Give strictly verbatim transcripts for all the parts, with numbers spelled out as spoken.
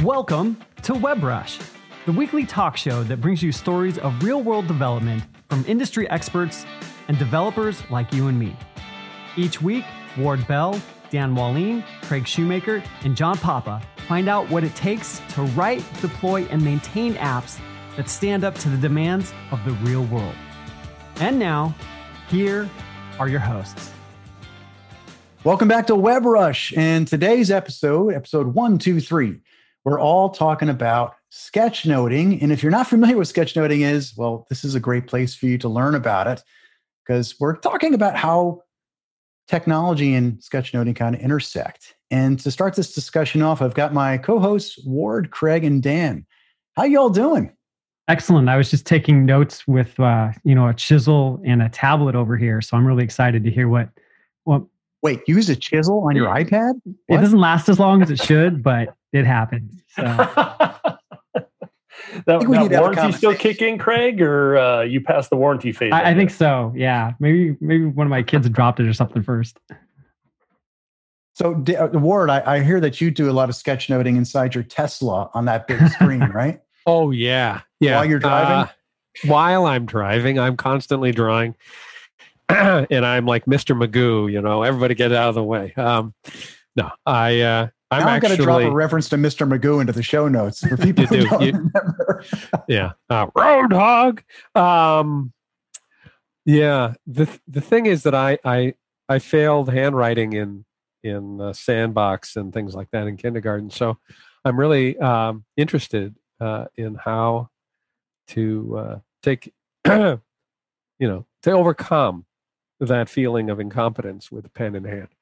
Welcome to WebRush, the weekly talk show that brings you stories of real-world development from industry experts and developers like you and me. Each week, Ward Bell, Dan Wallin, Craig Shoemaker, and John Papa find out what it takes to write, deploy, and maintain apps that stand up to the demands of the real world. And now, here are your hosts. Welcome back to WebRush. And today's episode, episode one, two, three, we're all talking about sketchnoting. And if you're not familiar with sketchnoting is, well, this is a great place for you to learn about it, because we're talking about how technology and sketchnoting kind of intersect. And to start this discussion off, I've got my co-hosts, Ward, Craig, and Dan. How y'all doing? Excellent. I was just taking notes with, uh, you know, a chisel and a tablet over here. So I'm really excited to hear what, what. Wait, use a chisel on your iPad? What? It doesn't last as long as it should, but it happens. So. that that warranty still kicking, Craig, or uh, you passed the warranty phase? I, I think so. Yeah, maybe maybe one of my kids dropped it or something first. So, uh, Ward, I, I hear that you do a lot of sketchnoting inside your Tesla on that big screen, right? Oh yeah, yeah. While you're driving, uh, while I'm driving, I'm constantly drawing. And I'm like Mister Magoo, you know, everybody get out of the way. Um, no, I, uh, I'm now I'm actually going to drop a reference to Mister Magoo into the show notes for people who don't you, remember. yeah. Uh, Roadhog. Um, yeah. The, the thing is that I, I, I failed handwriting in, in uh, Sandbox and things like that in kindergarten. So I'm really, um, interested, uh, in how to, uh, take, you know, to overcome that feeling of incompetence with a pen in hand.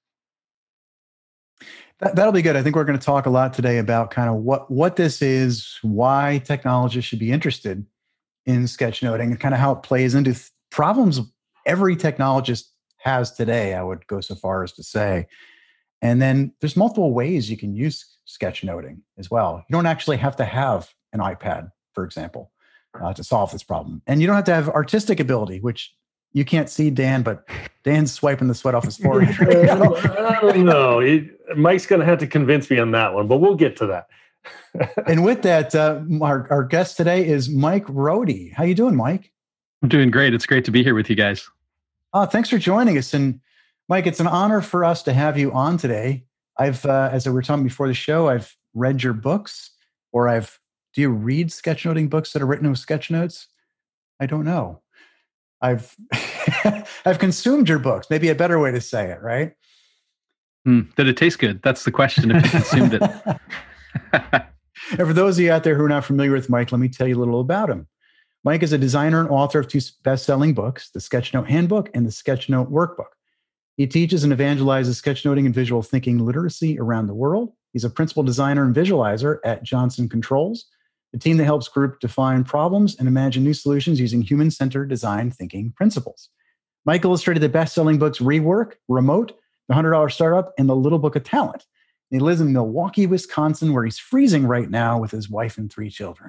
That, that'll be good. I think we're going to talk a lot today about kind of what, what this is, why technologists should be interested in sketchnoting, and kind of how it plays into th- problems every technologist has today, I would go so far as to say. And then there's multiple ways you can use sketchnoting as well. You don't actually have to have an iPad, for example, uh, to solve this problem. And you don't have to have artistic ability, which you can't see Dan, but Dan's swiping the sweat off his forehead. Right now. I don't know. It, Mike's going to have to convince me on that one, but we'll get to that. And with that, uh, our, our guest today is Mike Rohde. How you doing, Mike? I'm doing great. It's great to be here with you guys. Oh, thanks for joining us. And Mike, it's an honor for us to have you on today. I've, uh, as we were talking before the show, I've read your books, or I've, do you read sketchnoting books that are written with sketch notes? I don't know. I've I've consumed your books. Maybe a better way to say it, right? Mm, did it taste good? That's the question. If you consumed it. And for those of you out there who are not familiar with Mike, let me tell you a little about him. Mike is a designer and author of two best-selling books, The Sketchnote Handbook and The Sketchnote Workbook. He teaches and evangelizes sketchnoting and visual thinking literacy around the world. He's a principal designer and visualizer at Johnson Controls, the team that helps group define problems and imagine new solutions using human-centered design thinking principles. Mike illustrated the best-selling books Rework, Remote, The one hundred dollar Startup, and The Little Book of Talent. And he lives in Milwaukee, Wisconsin, where he's freezing right now with his wife and three children.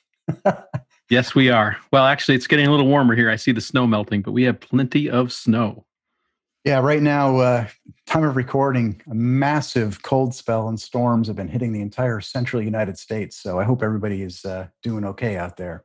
Yes, we are. Well, actually, it's getting a little warmer here. I see the snow melting, but we have plenty of snow. Yeah, right now, uh, time of recording, a massive cold spell and storms have been hitting the entire central United States. So I hope everybody is uh, doing okay out there.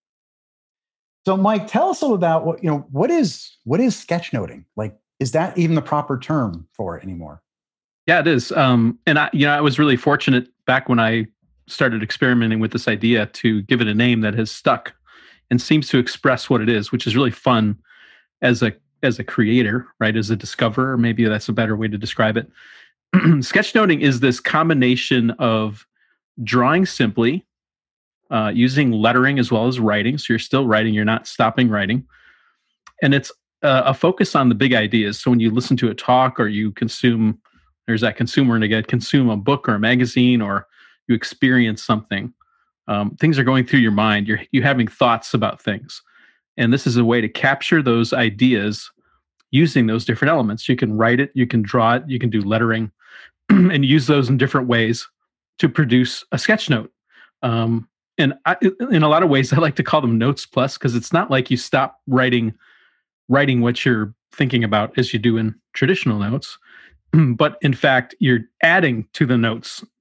So, Mike, tell us a little about what you know. What is what is sketchnoting? Like, is that even the proper term for it anymore? Yeah, it is. Um, and I, you know, I was really fortunate back when I started experimenting with this idea to give it a name that has stuck and seems to express what it is, which is really fun as a as a creator, right? As a discoverer, maybe that's a better way to describe it. Sketchnoting is this combination of drawing simply, uh, using lettering as well as writing. So you're still writing, you're not stopping writing. And it's uh, a focus on the big ideas. So when you listen to a talk or you consume, there's that consumer and again, consume a book or a magazine, or you experience something, um, things are going through your mind. You're, you're having thoughts about things. And this is a way to capture those ideas using those different elements. You can write it, you can draw it, you can do lettering, and use those in different ways to produce a sketch note. Um, and I, in a lot of ways, I like to call them notes plus, because it's not like you stop writing writing what you're thinking about as you do in traditional notes, but in fact, you're adding to the notes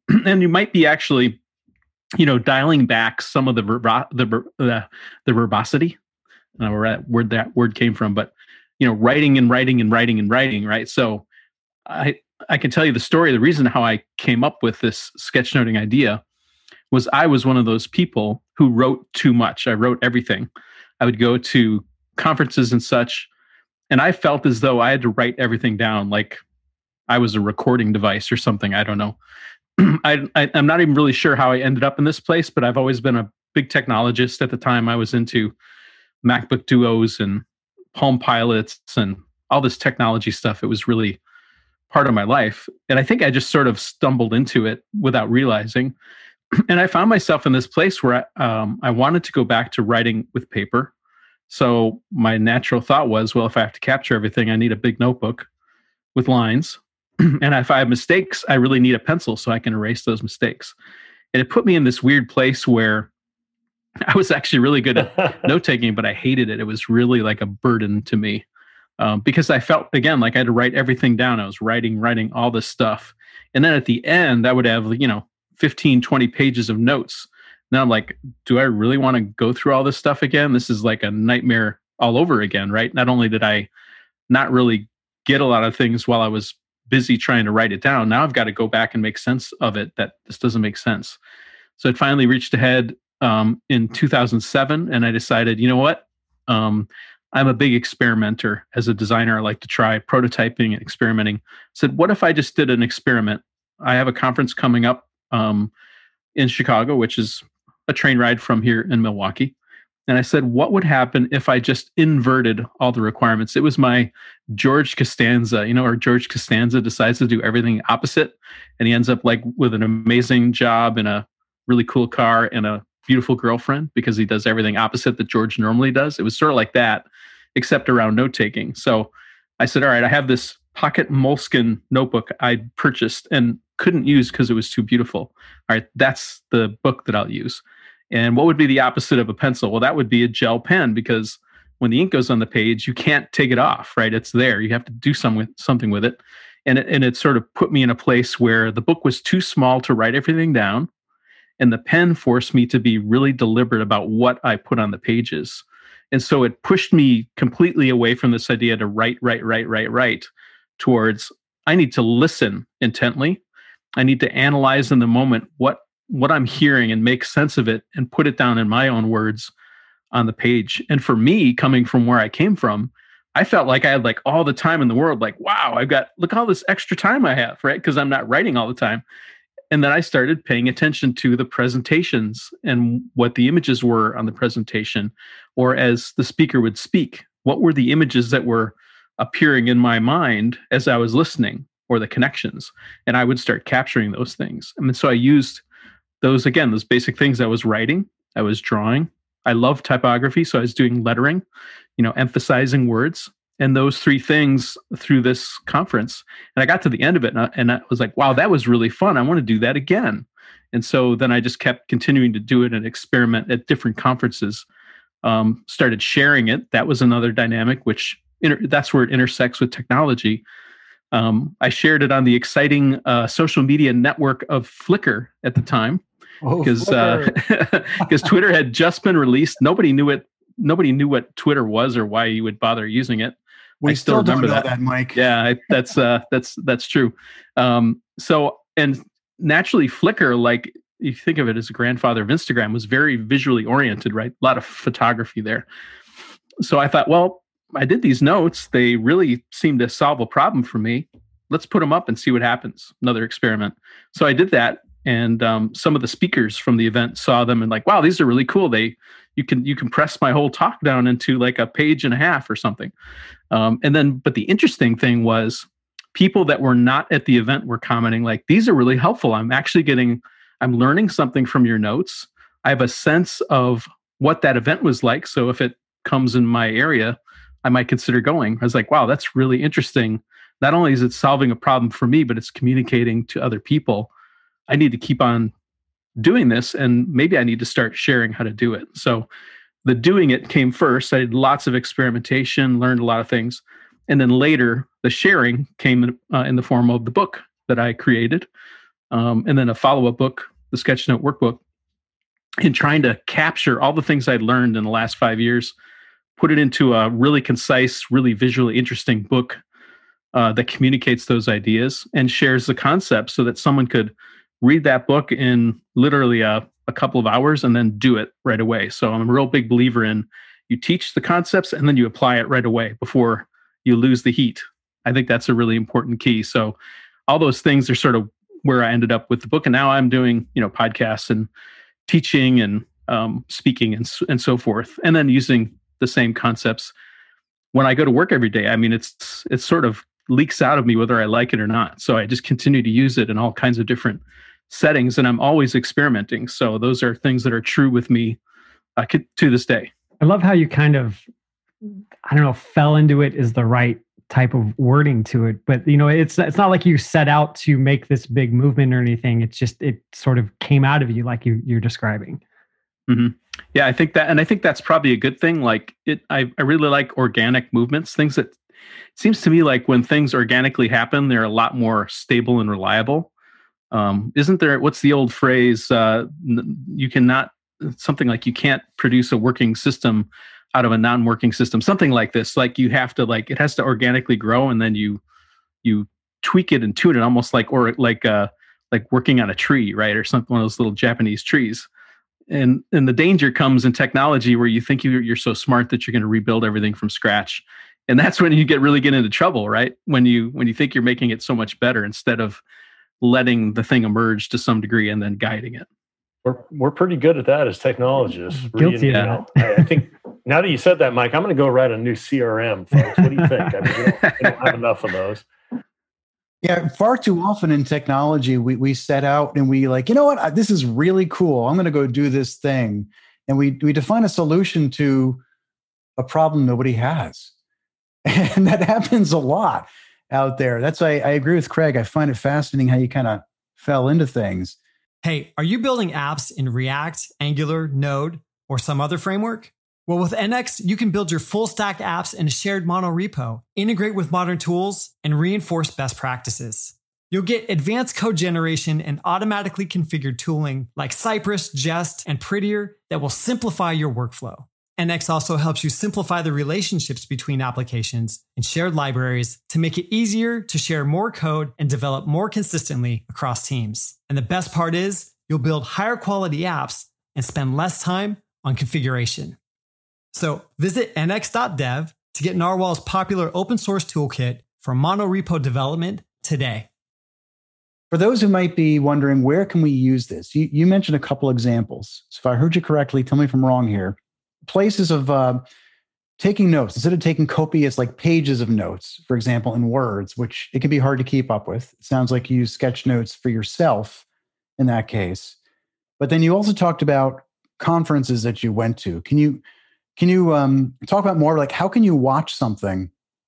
and you might be actually, you know, dialing back some of the verbo- the the the verbosity. I don't know where that word that word came from, but you know, writing and writing and writing and writing, right? So I I can tell you the story. The reason how I came up with this sketchnoting idea was I was one of those people who wrote too much. I wrote everything. I would go to conferences and such, and I felt as though I had to write everything down like I was a recording device or something. I don't know. I, I, I'm not even really sure how I ended up in this place, but I've always been a big technologist. At the time, I was into MacBook Duos and Palm Pilots and all this technology stuff. It was really part of my life. And I think I just sort of stumbled into it without realizing. And I found myself in this place where I, um, I wanted to go back to writing with paper. So my natural thought was, well, if I have to capture everything, I need a big notebook with lines. And if I have mistakes, I really need a pencil so I can erase those mistakes. And it put me in this weird place where I was actually really good at note-taking, but I hated it. It was really like a burden to me um, because I felt, again, like I had to write everything down. I was writing, writing all this stuff. And then at the end, I would have, you know, fifteen, twenty pages of notes. Now I'm like, do I really want to go through all this stuff again? This is like a nightmare all over again, right? Not only did I not really get a lot of things while I was busy trying to write it down, now I've got to go back and make sense of it, that this doesn't make sense. So it finally reached a head um, in two thousand seven, and I decided, you know what? Um, I'm a big experimenter. As a designer, I like to try prototyping and experimenting. I said, what if I just did an experiment? I have a conference coming up um, in Chicago, which is a train ride from here in Milwaukee. And I said, what would happen if I just inverted all the requirements? It was my George Costanza, you know, or George Costanza decides to do everything opposite. And he ends up like with an amazing job and a really cool car and a beautiful girlfriend because he does everything opposite that George normally does. It was sort of like that, except around note-taking. So I said, all right, I have this pocket moleskin notebook I purchased and couldn't use because it was too beautiful. All right, that's the book that I'll use. And what would be the opposite of a pencil? Well, that would be a gel pen, because when the ink goes on the page, you can't take it off, right? It's there. You have to do some with, something with it. And it, and it sort of put me in a place where the book was too small to write everything down. And the pen forced me to be really deliberate about what I put on the pages. And so it pushed me completely away from this idea to write, write, write, write, write, towards I need to listen intently. I need to analyze in the moment what what I'm hearing and make sense of it and put it down in my own words on the page. And for me, coming from where I came from, I felt like I had like all the time in the world. Like, wow, I've got, look all this extra time I have, right? Because I'm not writing all the time. And then I started paying attention to the presentations and what the images were on the presentation, or as the speaker would speak, what were the images that were appearing in my mind as I was listening, or the connections. And I would start capturing those things. And so I used those, again, those basic things. I was writing, I was drawing. I love typography, so I was doing lettering, you know, emphasizing words, and those three things through this conference. And I got to the end of it, and I, and I was like, wow, that was really fun. I want to do that again. And so then I just kept continuing to do it and experiment at different conferences. Um, started sharing it. That was another dynamic, which inter- that's where it intersects with technology. Um, I shared it on the exciting uh, social media network of Flickr at the time. Because oh, because uh, Twitter had just been released. Nobody knew it. Nobody knew what Twitter was or why you would bother using it. We I still, still remember don't know that. that, Mike. Yeah, I, that's uh, that's that's true. Um, so and naturally, Flickr, like you think of it as a grandfather of Instagram, was very visually oriented, right? A lot of photography there. So I thought, well, I did these notes. They really seem to solve a problem for me. Let's put them up and see what happens. Another experiment. So I did that. And um, some of the speakers from the event saw them and like, wow, these are really cool. They, you can you can press my whole talk down into like a page and a half or something. Um, and then, but the interesting thing was, people that were not at the event were commenting like, these are really helpful. I'm actually getting, I'm learning something from your notes. I have a sense of what that event was like. So if it comes in my area, I might consider going. I was like, wow, that's really interesting. Not only is it solving a problem for me, but it's communicating to other people. I need to keep on doing this, and maybe I need to start sharing how to do it. So the doing it came first. I did lots of experimentation, learned a lot of things. And then later, the sharing came uh, in the form of the book that I created. um, and then a follow-up book, the Sketchnote Workbook, and trying to capture all the things I'd learned in the last five years, put it into a really concise, really visually interesting book uh, that communicates those ideas and shares the concepts so that someone could read that book in literally a, a couple of hours and then do it right away. So I'm a real big believer in you teach the concepts and then you apply it right away before you lose the heat. I think that's a really important key. So all those things are sort of where I ended up with the book. And now I'm doing, you know, podcasts and teaching and um, speaking and, and so forth. And then using the same concepts when I go to work every day. I mean, it's it sort of leaks out of me whether I like it or not. So I just continue to use it in all kinds of different settings, and I'm always experimenting. So those are things that are true with me uh, to this day. I love how you kind of, I don't know, fell into it is the right type of wording to it, but you know, it's it's not like you set out to make this big movement or anything. It's just it sort of came out of you, like you you're describing. Mm-hmm. Yeah, I think that, and I think that's probably a good thing. Like it, I, I really like organic movements. Things that, it seems to me like when things organically happen, they're a lot more stable and reliable. Um, isn't there? What's the old phrase? Uh, you cannot something like you can't produce a working system out of a non-working system. Something like this. Like you have to like it has to organically grow, and then you you tweak it and tune it, almost like or like uh like working on a tree, right, or something, one of those little Japanese trees. And and the danger comes in technology where you think you're, you're so smart that you're going to rebuild everything from scratch. And that's when you get really get into trouble, right? When you when you think you're making it so much better instead of letting the thing emerge to some degree and then guiding it. We're we're pretty good at that as technologists. Guilty you know, I, I think now that you said that, Mike, I'm going to go write a new C R M, folks. What do you think? I mean, we don't, we don't have enough of those. Yeah, far too often in technology, we we set out and we like, you know what, this is really cool. I'm going to go do this thing. And we we define a solution to a problem nobody has. And that happens a lot out there. That's why I agree with Craig. I find it fascinating how you kind of fell into things. Hey, are you building apps in React, Angular, Node, or some other framework? Well, with N X, you can build your full stack apps in a shared mono repo, integrate with modern tools, and reinforce best practices. You'll get advanced code generation and automatically configured tooling like Cypress, Jest, and Prettier that will simplify your workflow. N X also helps you simplify the relationships between applications and shared libraries to make it easier to share more code and develop more consistently across teams. And the best part is, you'll build higher quality apps and spend less time on configuration. So visit N X dot dev to get Narwhal's popular open source toolkit for monorepo development today. For those who might be wondering, where can we use this? You, you mentioned a couple examples. So if I heard you correctly, tell me if I'm wrong here. Places of uh, taking notes, instead of taking copious like pages of notes, for example, in words, which it can be hard to keep up with. It sounds like you use sketch notes for yourself in that case. But then you also talked about conferences that you went to. Can you Can you um, talk about more like how can you watch something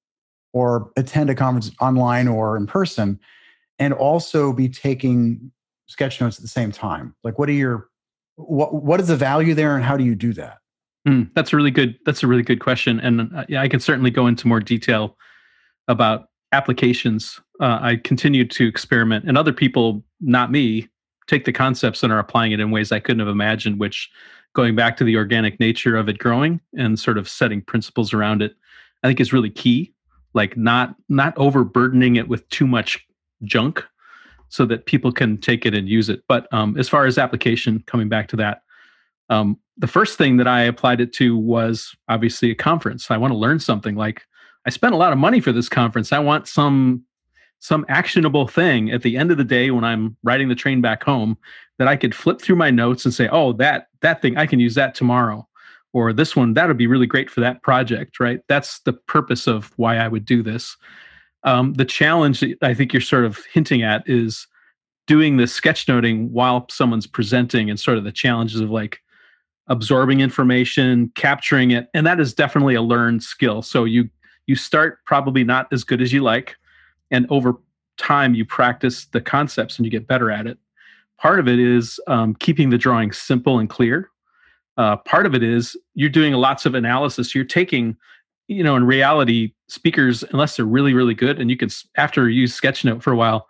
or attend a conference online or in person and also be taking sketch notes at the same time? Like what are your, what, what is the value there and how do you do that? Mm, that's a really good, that's a really good question. And uh, yeah, I can certainly go into more detail about applications. Uh, I continue to experiment and other people, not me, take the concepts and are applying it in ways I couldn't have imagined, which going back to the organic nature of it growing and sort of setting principles around it, I think is really key. Like not not overburdening it with too much junk so that people can take it and use it. But um, as far as application, coming back to that, um, the first thing that I applied it to was obviously a conference. I want to learn something. Like I spent a lot of money for this conference. I want some some actionable thing at the end of the day when I'm riding the train back home that I could flip through my notes and say, oh, that that thing, I can use that tomorrow. Or this one, that would be really great for that project, right? That's the purpose of why I would do this. Um, the challenge that I think you're sort of hinting at is doing the sketchnoting while someone's presenting and sort of the challenges of like absorbing information, capturing it. And that is definitely a learned skill. So you you start probably not as good as you like. And over time, you practice the concepts and you get better at it. Part of it is um, keeping the drawing simple and clear. Uh, part of it is you're doing lots of analysis. You're taking, you know, in reality, speakers, unless they're really, really good, and you can, after you use Sketchnote for a while,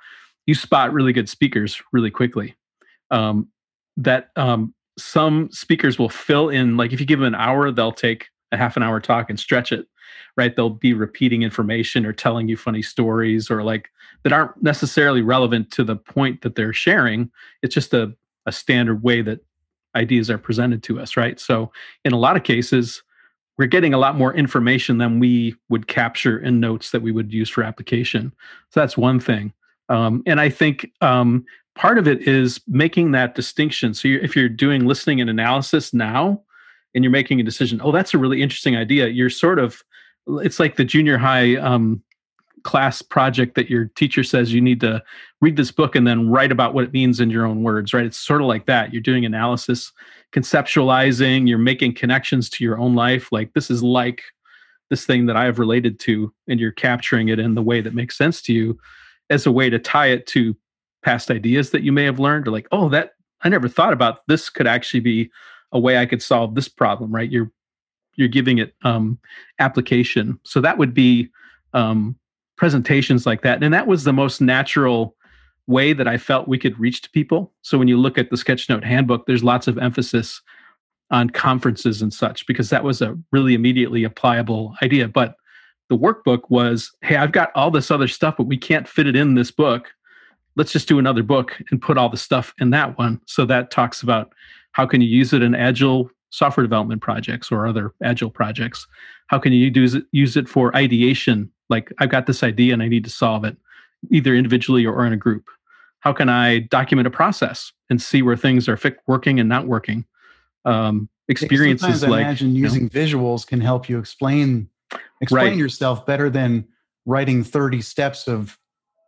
you spot really good speakers really quickly. Um, that um, some speakers will fill in, like if you give them an hour, they'll take a half an hour talk and stretch it, right? They'll be repeating information or telling you funny stories or like that aren't necessarily relevant to the point that they're sharing. It's just a, a standard way that ideas are presented to us, right? So in a lot of cases, we're getting a lot more information than we would capture in notes that we would use for application. So that's one thing. Um, and I think um, part of it is making that distinction. So you're, if you're doing listening and analysis now, and you're making a decision, oh, that's a really interesting idea. You're sort of, it's like the junior high um, class project that your teacher says you need to read this book and then write about what it means in your own words, right? It's sort of like that. You're doing analysis, conceptualizing, you're making connections to your own life. Like this is like this thing that I have related to, and you're capturing it in the way that makes sense to you as a way to tie it to past ideas that you may have learned, or like, oh, that I never thought about this could actually be a way I could solve this problem, right? You're you're giving it um, application. So that would be um, presentations like that. And that was the most natural way that I felt we could reach to people. So when you look at the Sketchnote handbook, there's lots of emphasis on conferences and such, because that was a really immediately applicable idea. But the workbook was, hey, I've got all this other stuff, but we can't fit it in this book. Let's just do another book and put all the stuff in that one. So that talks about how can you use it in agile software development projects or other agile projects? How can you use it, use it for ideation? Like I've got this idea and I need to solve it, either individually or in a group. How can I document a process and see where things are fi- working and not working? Um, experiences I like imagine using you know, visuals can help you explain explain right. yourself better than writing thirty steps of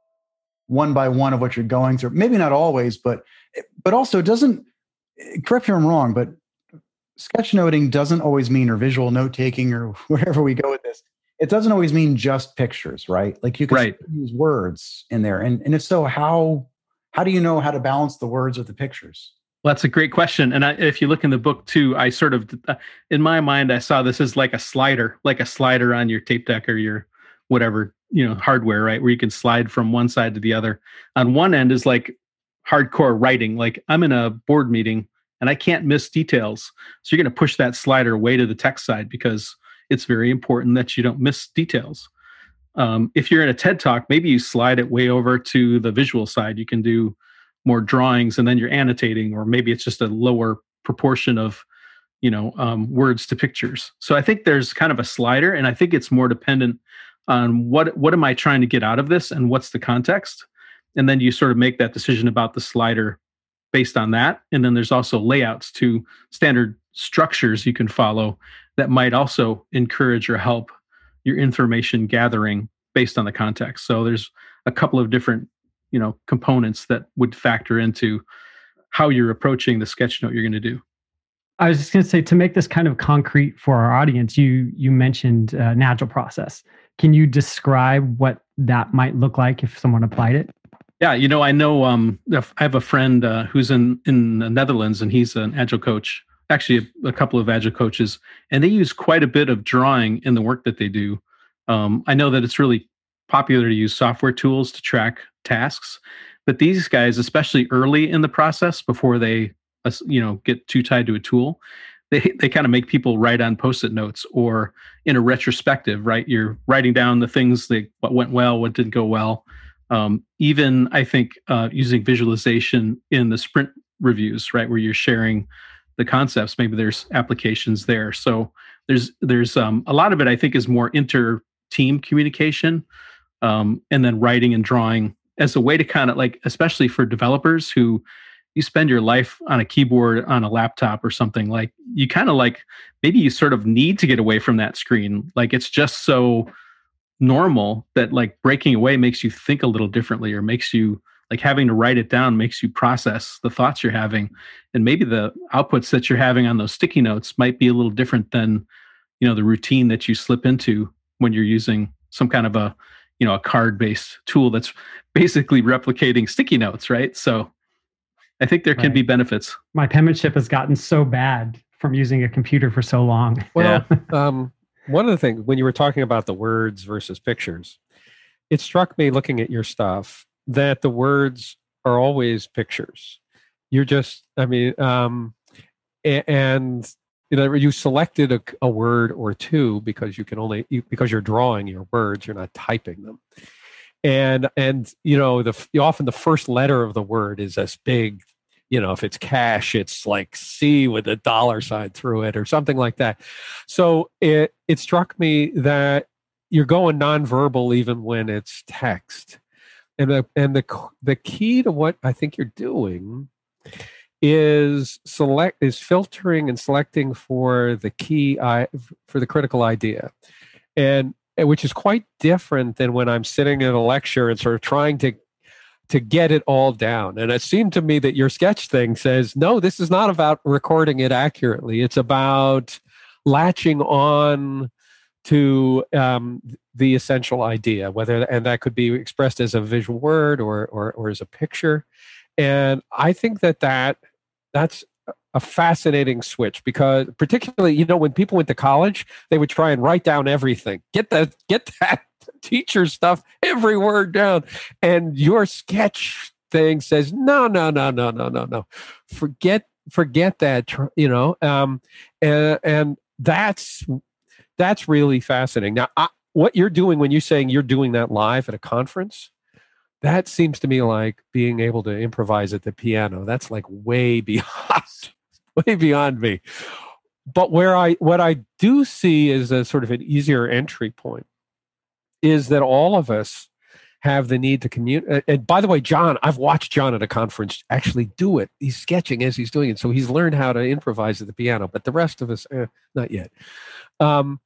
one by one of what you're going through. Maybe not always, but but also doesn't. Correct me if I'm wrong, but sketchnoting doesn't always mean, or visual note taking, or wherever we go with this, it doesn't always mean just pictures, right? Like you can right. use words in there, and and if so, how how do you know how to balance the words with the pictures? Well, that's a great question. And I, if you look in the book too, I sort of, uh, in my mind, I saw this as like a slider, like a slider on your tape deck or your whatever, you know, hardware, right? Where you can slide from one side to the other. On one end is like hardcore writing. Like I'm in a board meeting and I can't miss details. So you're going to push that slider way to the text side because it's very important that you don't miss details. Um, if you're in a TED Talk, maybe you slide it way over to the visual side. You can do more drawings and then you're annotating, or maybe it's just a lower proportion of, you know, um, words to pictures. So I think there's kind of a slider, and I think it's more dependent on what, what am I trying to get out of this and what's the context? And then you sort of make that decision about the slider based on that. And then there's also layouts to standard structures you can follow that might also encourage or help your information gathering based on the context. So there's a couple of different, you know, components that would factor into how you're approaching the sketchnote you're going to do. I was just going to say, to make this kind of concrete for our audience, you you mentioned uh, an agile process. Can you describe what that might look like if someone applied it? Yeah, you know, I know um, I have a friend uh, who's in, in the Netherlands, and he's an agile coach, actually a, a couple of agile coaches, and they use quite a bit of drawing in the work that they do. Um, I know that it's really popular to use software tools to track tasks, but these guys, especially early in the process, before they, uh, you know, get too tied to a tool, they they kind of make people write on Post-it notes or in a retrospective, right? You're writing down the things that what went well, what didn't go well. Um, even I think uh, using visualization in the sprint reviews, right, where you're sharing the concepts, maybe there's applications there. So there's there's um, a lot of it I think is more inter-team communication, um, and then writing and drawing as a way to kind of like, especially for developers who you spend your life on a keyboard on a laptop or something, like you kind of like, maybe you sort of need to get away from that screen. Like it's just so normal that like breaking away makes you think a little differently, or makes you like having to write it down makes you process the thoughts you're having. And maybe the outputs that you're having on those sticky notes might be a little different than, you know, the routine that you slip into when you're using some kind of a, you know, a card-based tool that's basically replicating sticky notes, right? So I think there can right. be benefits. My penmanship has gotten so bad from using a computer for so long. Well, yeah. um, one of the things, when you were talking about the words versus pictures, it struck me looking at your stuff that the words are always pictures. You're just, I mean, um, a- and you know, you selected a, a word or two because you can only you, because you're drawing your words, you're not typing them. And and you know, the often the first letter of the word is this big. You know, if it's cash, it's like C with a dollar sign through it or something like that. So it it struck me that you're going nonverbal even when it's text. And the and the the key to what I think you're doing is select is filtering and selecting for the key I for the critical idea. And which is quite different than when I'm sitting in a lecture and sort of trying to to get it all down. And it seemed to me that your sketch thing says, no, this is not about recording it accurately. It's about latching on to um, the essential idea, whether, and that could be expressed as a visual word or, or, or as a picture. And I think that, that that's a fascinating switch because particularly, you know, when people went to college, they would try and write down everything, get that, get that teacher stuff, every word down. And your sketch thing says, no, no, no, no, no, no, no. Forget, forget that, you know, um, and, and that's, that's really fascinating. Now, I, what you're doing when you're saying you're doing that live at a conference, that seems to me like being able to improvise at the piano. That's like way beyond, way beyond me. But where I, what I do see is a sort of an easier entry point is that all of us have the need to communicate. And by the way, John, I've watched John at a conference actually do it. He's sketching as he's doing it. So he's learned how to improvise at the piano, but the rest of us, eh, not yet. Um,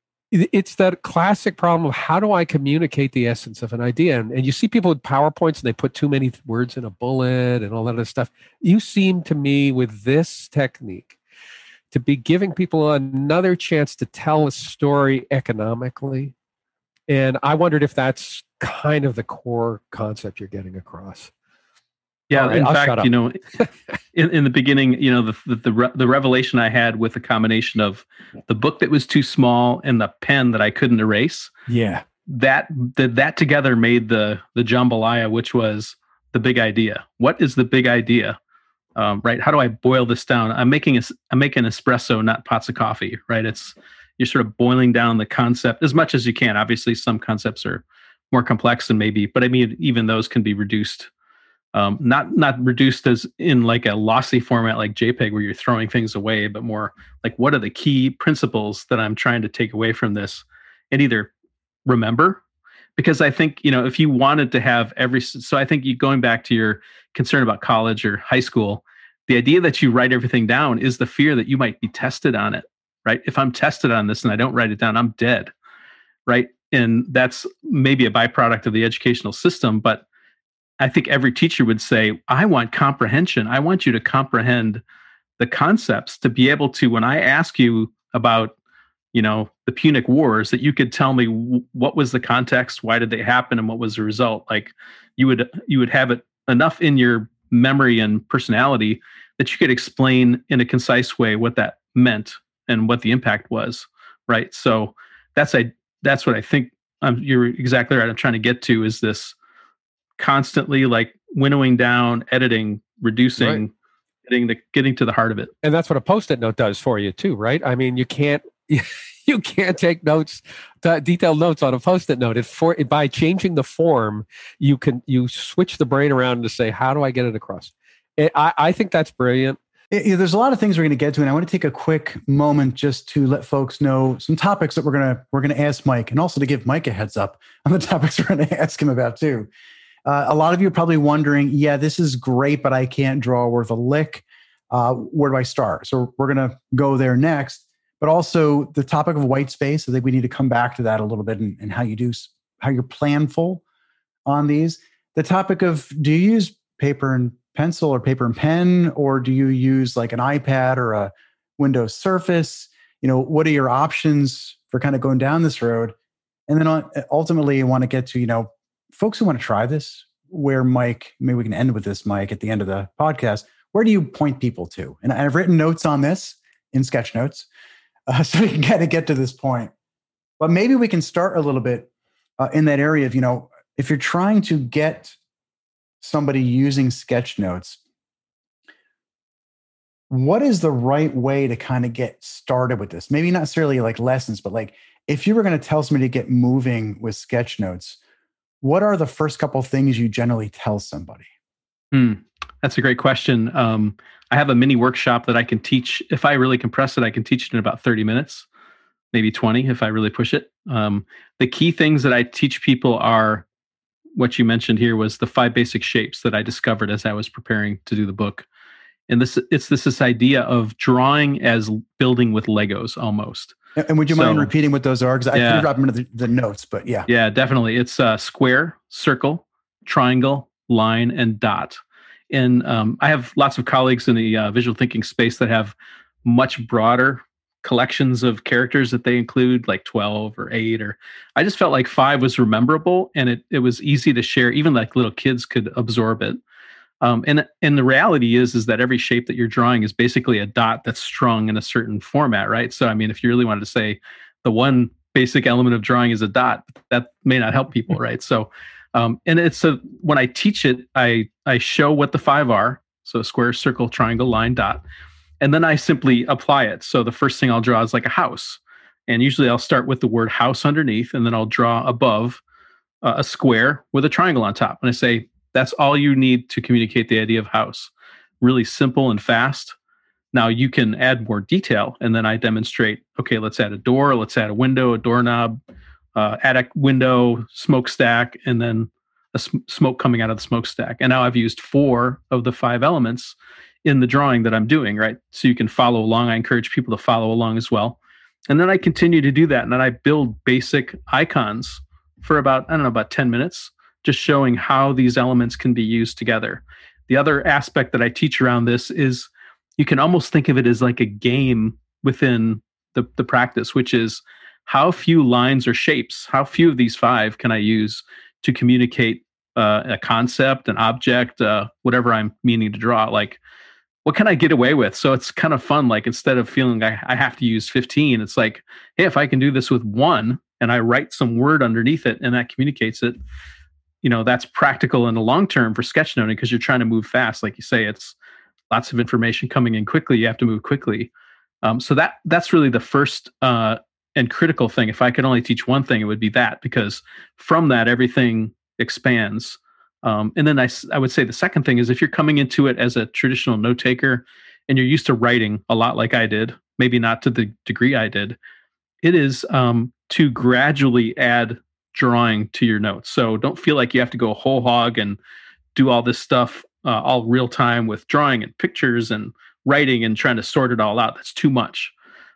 it's that classic problem of how do I communicate the essence of an idea? And, and you see people with PowerPoints and they put too many words in a bullet and all that other stuff. You seem to me with this technique to be giving people another chance to tell a story economically. And I wondered if that's kind of the core concept you're getting across. Yeah, right, in I'll fact, you know, in, in the beginning, you know, the the the, re- the revelation I had with the combination of the book that was too small and the pen that I couldn't erase. Yeah, that that that together made the the jambalaya, which was the big idea. What is the big idea? Um, right? How do I boil this down? I'm making a, I'm making espresso, not pots of coffee. Right? It's you're sort of boiling down the concept as much as you can. Obviously, some concepts are more complex than maybe, but I mean, even those can be reduced. Um, not not reduced as in like a lossy format like JPEG where you're throwing things away, but more like what are the key principles that I'm trying to take away from this and either remember, because I think, you know, if you wanted to have every, so I think you going back to your concern about college or high school, the idea that you write everything down is the fear that you might be tested on it, right? If I'm tested on this and I don't write it down, I'm dead, right? And that's maybe a byproduct of the educational system, but I think every teacher would say, I want comprehension. I want you to comprehend the concepts to be able to, when I ask you about, you know, the Punic Wars, that you could tell me w- what was the context, why did they happen, and what was the result. Like you would, you would have it enough in your memory and personality that you could explain in a concise way what that meant and what the impact was. Right. So that's I that's what I think um, you're exactly right. I'm trying to get to is this constantly like winnowing down, editing, reducing, right. getting the getting to the heart of it. And that's what a Post-it note does for you too, right? I mean, you can't you can't take notes, detailed notes on a Post-it note. It for by changing the form, you can you switch the brain around to say, how do I get it across? It, I, I think that's brilliant. It, there's a lot of things we're going to get to, and I want to take a quick moment just to let folks know some topics that we're gonna we're gonna ask Mike, and also to give Mike a heads up on the topics we're going to ask him about too. Uh, a lot of you are probably wondering, yeah, this is great, but I can't draw worth a lick. Uh, where do I start? So we're going to go there next. But also the topic of white space, I think we need to come back to that a little bit and, and how you do, how you're planful on these. The topic of, do you use paper and pencil or paper and pen, or do you use like an iPad or a Windows Surface? You know, what are your options for kind of going down this road? And then ultimately you want to get to, you know, folks who want to try this, where Mike, maybe we can end with this, Mike, at the end of the podcast. Where do you point people to? And I've written notes on this in sketch notes, uh, so we can kind of get to this point. But maybe we can start a little bit uh, in that area of, you know, if you're trying to get somebody using sketchnotes, what is the right way to kind of get started with this? Maybe not necessarily like lessons, but like if you were going to tell somebody to get moving with sketchnotes, what are the first couple of things you generally tell somebody? Hmm. That's a great question. Um, I have a mini workshop that I can teach. If I really compress it, I can teach it in about thirty minutes, maybe twenty if I really push it. Um, the key things that I teach people are what you mentioned here was the five basic shapes that I discovered as I was preparing to do the book. And this it's this, this idea of drawing as building with Legos almost. And would you so, mind repeating what those are? Because I yeah. could drop them into the, the notes, but yeah. Yeah, definitely. It's uh, square, circle, triangle, line, and dot. And um, I have lots of colleagues in the uh, visual thinking space that have much broader collections of characters that they include, like twelve or eight. Or I just felt like five was rememberable, and it it was easy to share. Even like little kids could absorb it. Um, and and the reality is is that every shape that you're drawing is basically a dot that's strung in a certain format, right? So I mean, if you really wanted to say the one basic element of drawing is a dot, that may not help people, right? So, um, and it's a when I teach it, I I show what the five are. So square, circle, triangle, line, dot, and then I simply apply it. So the first thing I'll draw is like a house, and usually I'll start with the word house underneath, and then I'll draw above uh, a square with a triangle on top, and I say, that's all you need to communicate the idea of house. Really simple and fast. Now you can add more detail, and then I demonstrate, okay, let's add a door, let's add a window, a doorknob, uh, attic window, smokestack, and then a sm- smoke coming out of the smokestack. And now I've used four of the five elements in the drawing that I'm doing, right? So you can follow along. I encourage people to follow along as well. And then I continue to do that, and then I build basic icons for about, I don't know, about ten minutes, just showing how these elements can be used together. The other aspect that I teach around this is you can almost think of it as like a game within the, the practice, which is how few lines or shapes, how few of these five can I use to communicate uh, a concept, an object, uh, whatever I'm meaning to draw. Like, what can I get away with? So it's kind of fun. Like, instead of feeling I, I have to use fifteen, it's like, hey, if I can do this with one and I write some word underneath it and that communicates it, you know, that's practical in the long term for sketchnoting because you're trying to move fast. Like you say, it's lots of information coming in quickly. You have to move quickly. Um, so that that's really the first uh, and critical thing. If I could only teach one thing, it would be that, because from that, everything expands. Um, and then I, I would say the second thing is if you're coming into it as a traditional note taker and you're used to writing a lot like I did, maybe not to the degree I did, it is um, to gradually add drawing to your notes. So don't feel like you have to go whole hog and do all this stuff uh, all real time with drawing and pictures and writing and trying to sort it all out. That's too much.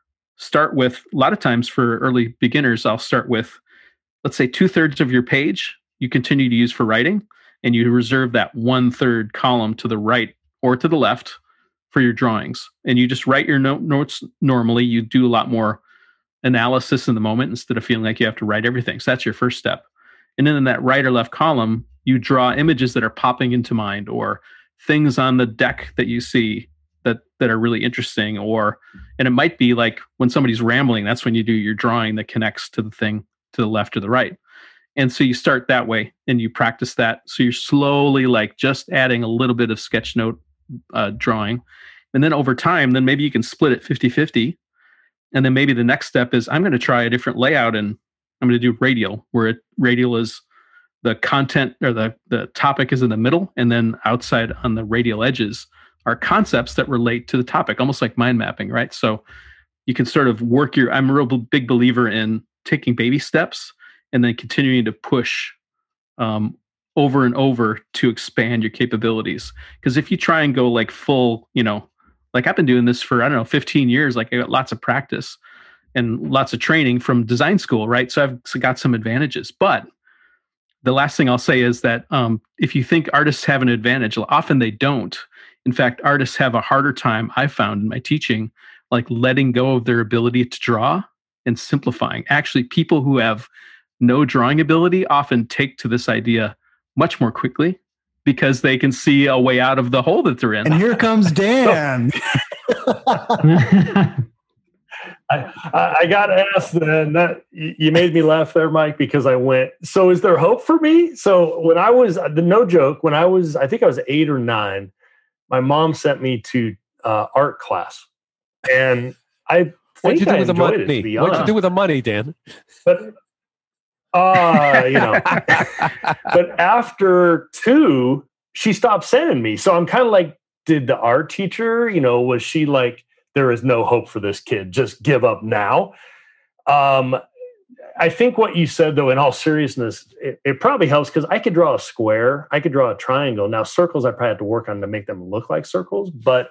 Start with, a lot of times for early beginners, I'll start with, let's say two thirds of your page you continue to use for writing, and you reserve that one third column to the right or to the left for your drawings. And you just write your note notes normally. You do a lot more analysis in the moment instead of feeling like you have to write everything. So that's your first step. And then in that right or left column, you draw images that are popping into mind, or things on the deck that you see that that are really interesting. Or, and it might be like when somebody's rambling, that's when you do your drawing that connects to the thing to the left or the right. And so you start that way and you practice that. So you're slowly like just adding a little bit of sketchnote uh, drawing. And then over time, then maybe you can split it fifty-fifty. And then maybe the next step is I'm going to try a different layout, and I'm going to do radial, where it, radial is the content or the, the topic is in the middle, and then outside on the radial edges are concepts that relate to the topic, almost like mind mapping, right? So you can sort of work your, I'm a real big believer in taking baby steps and then continuing to push um, over and over to expand your capabilities. Because if you try and go like full, you know, like I've been doing this for, I don't know, fifteen years. Like I got lots of practice and lots of training from design school, right? So I've got some advantages. But the last thing I'll say is that um, if you think artists have an advantage, often they don't. In fact, artists have a harder time, I've found in my teaching, like letting go of their ability to draw and simplifying. Actually, people who have no drawing ability often take to this idea much more quickly, because they can see a way out of the hole that they're in. And here comes Dan. I, I, I got asked then that you made me laugh there, Mike, because I went, so is there hope for me? So when I was, the no joke, when I was, I think I was eight or nine, my mom sent me to uh, art class. And I What'd you do I with the enjoyed money? it, to be What'd you honest. do with the money, Dan? But, uh, you know, but after two, she stopped sending me. So I'm kind of like, did the art teacher, you know, was she like, there is no hope for this kid, just give up now? Um, I think what you said, though, in all seriousness, it, it probably helps because I could draw a square, I could draw a triangle. Now, circles, I probably have to work on to make them look like circles. But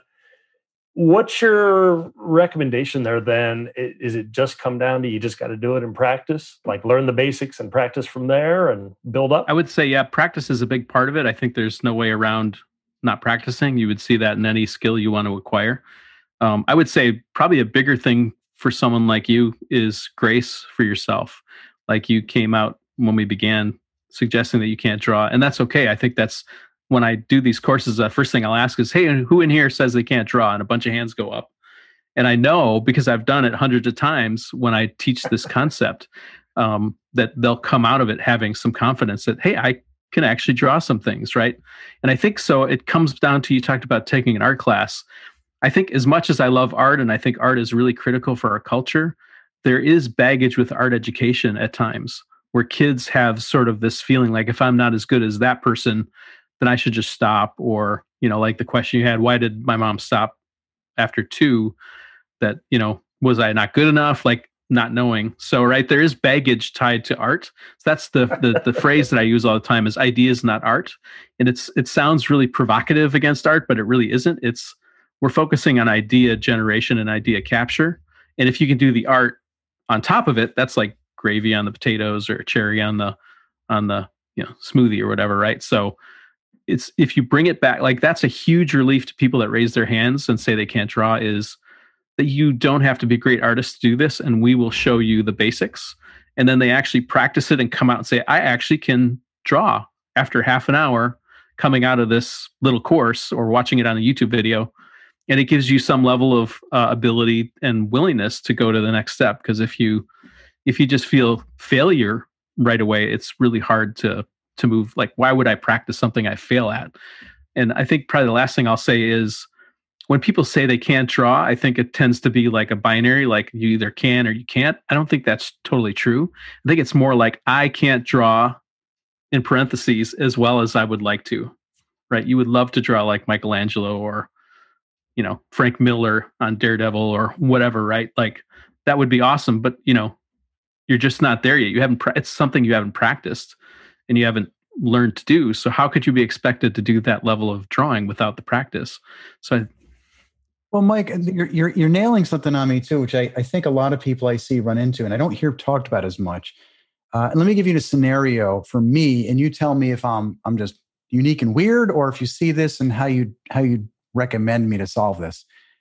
what's your recommendation there then? Is it just come down to you just got to do it in practice, like learn the basics and practice from there and build up? I would say, yeah, practice is a big part of it. I think there's no way around not practicing. You would see that in any skill you want to acquire. Um, I would say probably a bigger thing for someone like you is grace for yourself. Like you came out when we began suggesting that you can't draw, and that's okay. I think that's when I do these courses, the first thing I'll ask is, hey, who in here says they can't draw? And a bunch of hands go up. And I know because I've done it hundreds of times when I teach this concept um, that they'll come out of it having some confidence that, hey, I can actually draw some things, right? And I think so it comes down to, you talked about taking an art class. I think as much as I love art, and I think art is really critical for our culture, there is baggage with art education at times where kids have sort of this feeling like, if I'm not as good as that person, then I should just stop. Or, you know, like the question you had, why did my mom stop after two? That, you know, was I not good enough? Like not knowing. So, right, there is baggage tied to art. So that's the the, the phrase that I use all the time is ideas, not art. And it's it sounds really provocative against art, but it really isn't. It's we're focusing on idea generation and idea capture. And if you can do the art on top of it, that's like gravy on the potatoes or cherry on the on the you know smoothie or whatever, right? So it's if you bring it back, like that's a huge relief to people that raise their hands and say they can't draw, is that you don't have to be a great artist to do this, and we will show you the basics. And then they actually practice it and come out and say, I actually can draw after half an hour coming out of this little course or watching it on a YouTube video. And it gives you some level of uh, ability and willingness to go to the next step. Because if you if you just feel failure right away, it's really hard to to move. Like, why would I practice something I fail at? And I think probably the last thing I'll say is when people say they can't draw, I think it tends to be like a binary, like you either can or you can't. I don't think that's totally true. I think it's more like I can't draw in parentheses as well as I would like to, right? You would love to draw like Michelangelo or you know, Frank Miller on Daredevil or whatever, right? Like that would be awesome, but you know, you're just not there yet. You haven't, pra- it's something you haven't practiced and you haven't learned to do. So how could you be expected to do that level of drawing without the practice? So I, well, Mike, you're, you're, you're nailing something on me too, which I, I think a lot of people I see run into, and I don't hear talked about as much. Uh, and let me give you a scenario for me, and you tell me if I'm, I'm just unique and weird, or if you see this and how you, how you recommend me to solve this.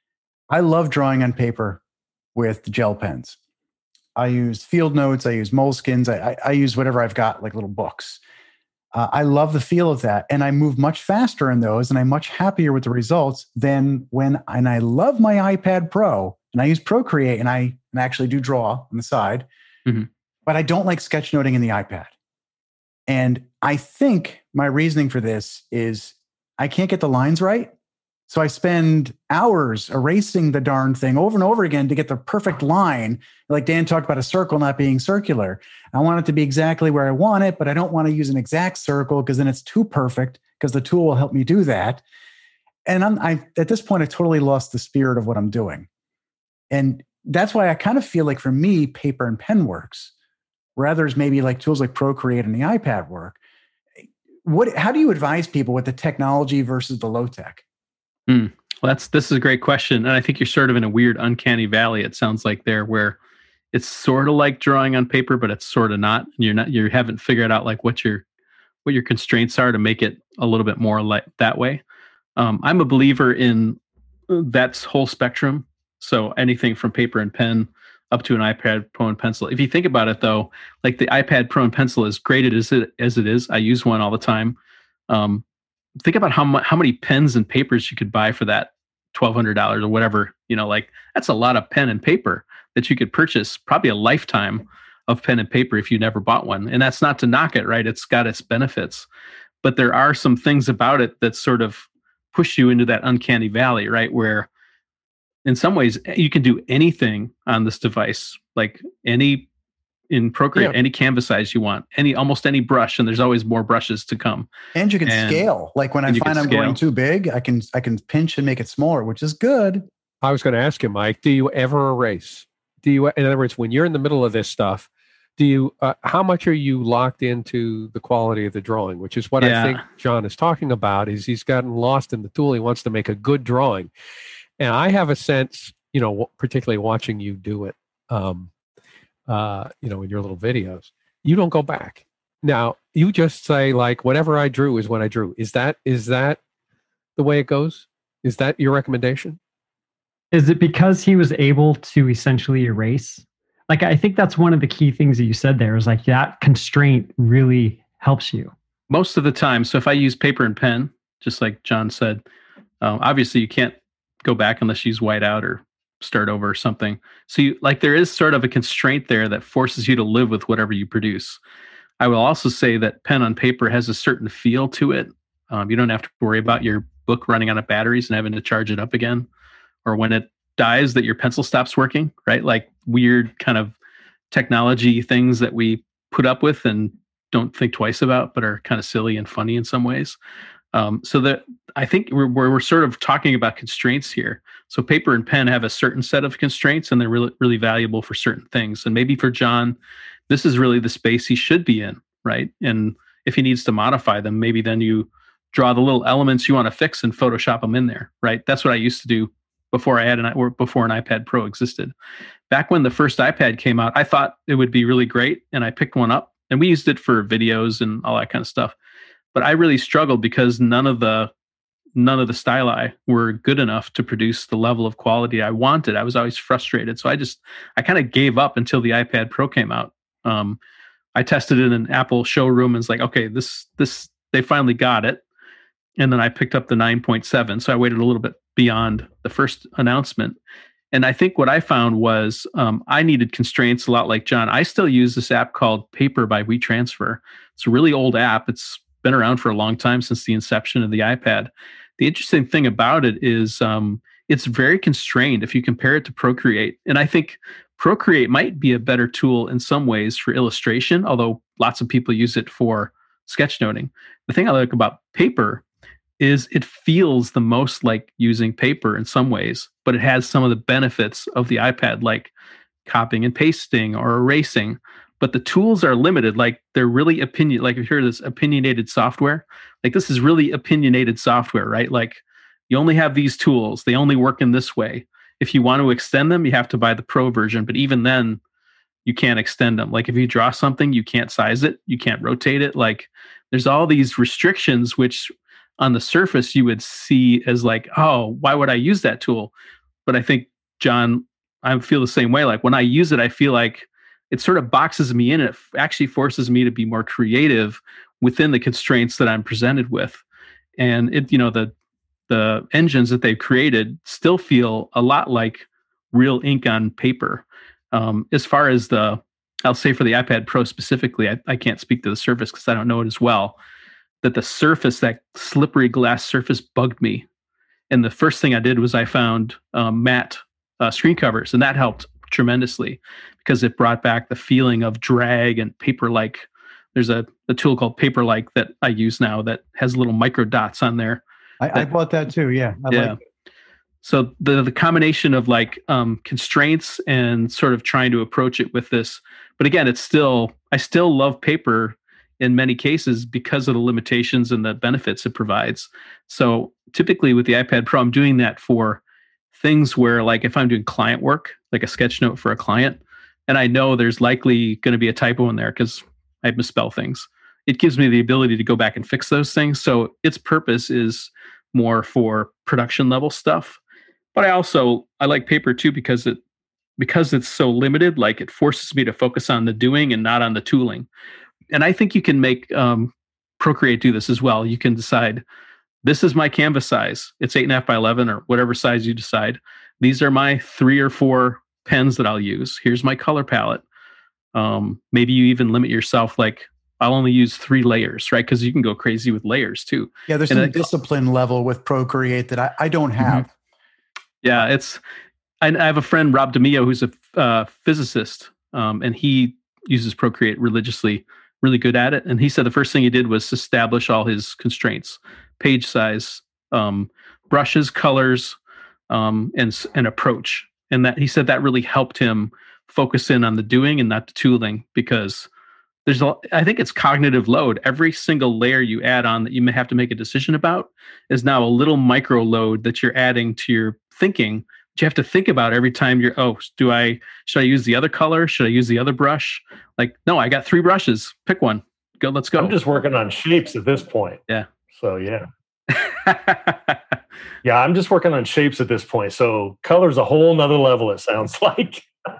I love drawing on paper with gel pens. I use field notes. I use Moleskines. I, I, I use whatever I've got, like little books. Uh, I love the feel of that. And I move much faster in those, and I'm much happier with the results than when, and I love my iPad Pro, and I use Procreate, and I and actually do draw on the side, mm-hmm. but I don't like sketchnoting in the iPad. And I think my reasoning for this is I can't get the lines right. So I spend hours erasing the darn thing over and over again to get the perfect line. Like Dan talked about a circle not being circular. I want it to be exactly where I want it, but I don't want to use an exact circle because then it's too perfect, because the tool will help me do that. And I'm, I, at this point, I totally lost the spirit of what I'm doing. And that's why I kind of feel like for me, paper and pen works, where others maybe like tools like Procreate and the iPad work. What, how do you advise people with the technology versus the low tech? Mm. Well, that's this is a great question, and I think you're sort of in a weird, uncanny valley. It sounds like there, where it's sort of like drawing on paper, but it's sort of not. You're not. You haven't figured out like what your what your constraints are to make it a little bit more like that way. Um, I'm a believer in that whole spectrum. So anything from paper and pen up to an iPad Pro and pencil. If you think about it, though, like the iPad Pro and pencil, is great as it as it is. I use one all the time. Um, Think about how much, how many pens and papers you could buy for that twelve hundred dollars or whatever. You know, like that's a lot of pen and paper that you could purchase probably a lifetime of pen and paper if you never bought one. And that's not to knock it, right? It's got its benefits. But there are some things about it that sort of push you into that uncanny valley, right? Where in some ways you can do anything on this device, like any in Procreate, yeah. any canvas size you want, any almost any brush, and there's always more brushes to come. And you can and, scale. Like when I find I'm scale. going too big, I can I can pinch and make it smaller, which is good. I was going to ask you, Mike, do you ever erase? Do you, in other words, when you're in the middle of this stuff, do you? Uh, how much are you locked into the quality of the drawing? Which is what yeah. I think John is talking about. Is he's gotten lost in the tool. He wants to make a good drawing, and I have a sense, you know, particularly watching you do it. Um, Uh, you know, in your little videos, you don't go back. Now, you just say like, whatever I drew is what I drew. Is that is that the way it goes? Is that your recommendation? Is it because he was able to essentially erase? Like, I think that's one of the key things that you said there is like that constraint really helps you. Most of the time. So if I use paper and pen, just like John said, um, obviously you can't go back unless you use whiteout or start over or something. So you, like there is sort of a constraint there that forces you to live with whatever you produce. I will also say that pen on paper has a certain feel to it. Um, you don't have to worry about your book running out of batteries and having to charge it up again, or when it dies that your pencil stops working, right? Like weird kind of technology things that we put up with and don't think twice about, but are kind of silly and funny in some ways. Um, so that I think we're, we're we're sort of talking about constraints here. So paper and pen have a certain set of constraints, and they're really really valuable for certain things. And maybe for John, this is really the space he should be in, right? And if he needs to modify them, maybe then you draw the little elements you want to fix and Photoshop them in there, right? That's what I used to do before I had an or before an iPad Pro existed. Back when the first iPad came out, I thought it would be really great, and I picked one up, and we used it for videos and all that kind of stuff. But I really struggled because none of the none of the styli were good enough to produce the level of quality I wanted. I was always frustrated. So I just, I kind of gave up until the iPad Pro came out. Um, I tested it in an Apple showroom and was like, okay, this, this, they finally got it. And then I picked up the nine point seven. So I waited a little bit beyond the first announcement. And I think what I found was um, I needed constraints a lot like John. I still use this app called Paper by WeTransfer. It's a really old app. It's been around for a long time, since the inception of the iPad. The interesting thing about it is um, it's very constrained if you compare it to Procreate. And I think Procreate might be a better tool in some ways for illustration, although lots of people use it for sketchnoting. The thing I like about Paper is it feels the most like using paper in some ways, but it has some of the benefits of the iPad, like copying and pasting or erasing. But the tools are limited. Like they're really opinion. Like if you hear this opinionated software, like this is really opinionated software, right? Like you only have these tools. They only work in this way. If you want to extend them, you have to buy the Pro version. But even then, you can't extend them. Like if you draw something, you can't size it. You can't rotate it. Like there's all these restrictions, which on the surface you would see as like, oh, why would I use that tool? But I think, John, I feel the same way. Like when I use it, I feel like it sort of boxes me in. It actually forces me to be more creative within the constraints that I'm presented with. And it, you know, the the engines that they've created still feel a lot like real ink on paper. Um, as far as the, I'll say for the iPad Pro specifically, I, I can't speak to the Surface because I don't know it as well, that the surface, that slippery glass surface bugged me. And the first thing I did was I found um, matte uh, screen covers, and that helped tremendously because it brought back the feeling of drag and paper-like. There's a, a tool called Paper-like that I use now that has little micro dots on there. I, that, I bought that too. Yeah. I yeah. like it. So the the combination of like um, constraints and sort of trying to approach it with this, but again, it's still, I still love paper in many cases because of the limitations and the benefits it provides. So typically with the iPad Pro, I'm doing that for things where, like if I'm doing client work, like a sketch note for a client, and I know there's likely going to be a typo in there because I misspell things, it gives me the ability to go back and fix those things. So its purpose is more for production level stuff. But I also, I like paper too because it because it's so limited, like it forces me to focus on the doing and not on the tooling. And I think you can make um, Procreate do this as well. You can decide, this is my canvas size. It's eight and a half by eleven or whatever size you decide. These are my three or four pens that I'll use. Here's my color palette. Um, maybe you even limit yourself, like I'll only use three layers, right? Because you can go crazy with layers too. Yeah, there's and some it, discipline level with Procreate that I, I don't have. Mm-hmm. Yeah, it's. I, I have a friend, Rob DeMio, who's a uh, physicist, um, and he uses Procreate religiously, really good at it. And he said the first thing he did was establish all his constraints: page size, um, brushes, colors, um, and and approach. And that he said that really helped him focus in on the doing and not the tooling, because there's a, I think it's cognitive load. Every single layer you add on that you may have to make a decision about is now a little micro load that you're adding to your thinking. But you have to think about every time you're, oh, do I, should I use the other color? Should I use the other brush? Like, no, I got three brushes. Pick one. Go, let's go. I'm just working on shapes at this point. Yeah. So yeah. Yeah, I'm just working on shapes at this point. So color's a whole nother level, it sounds like.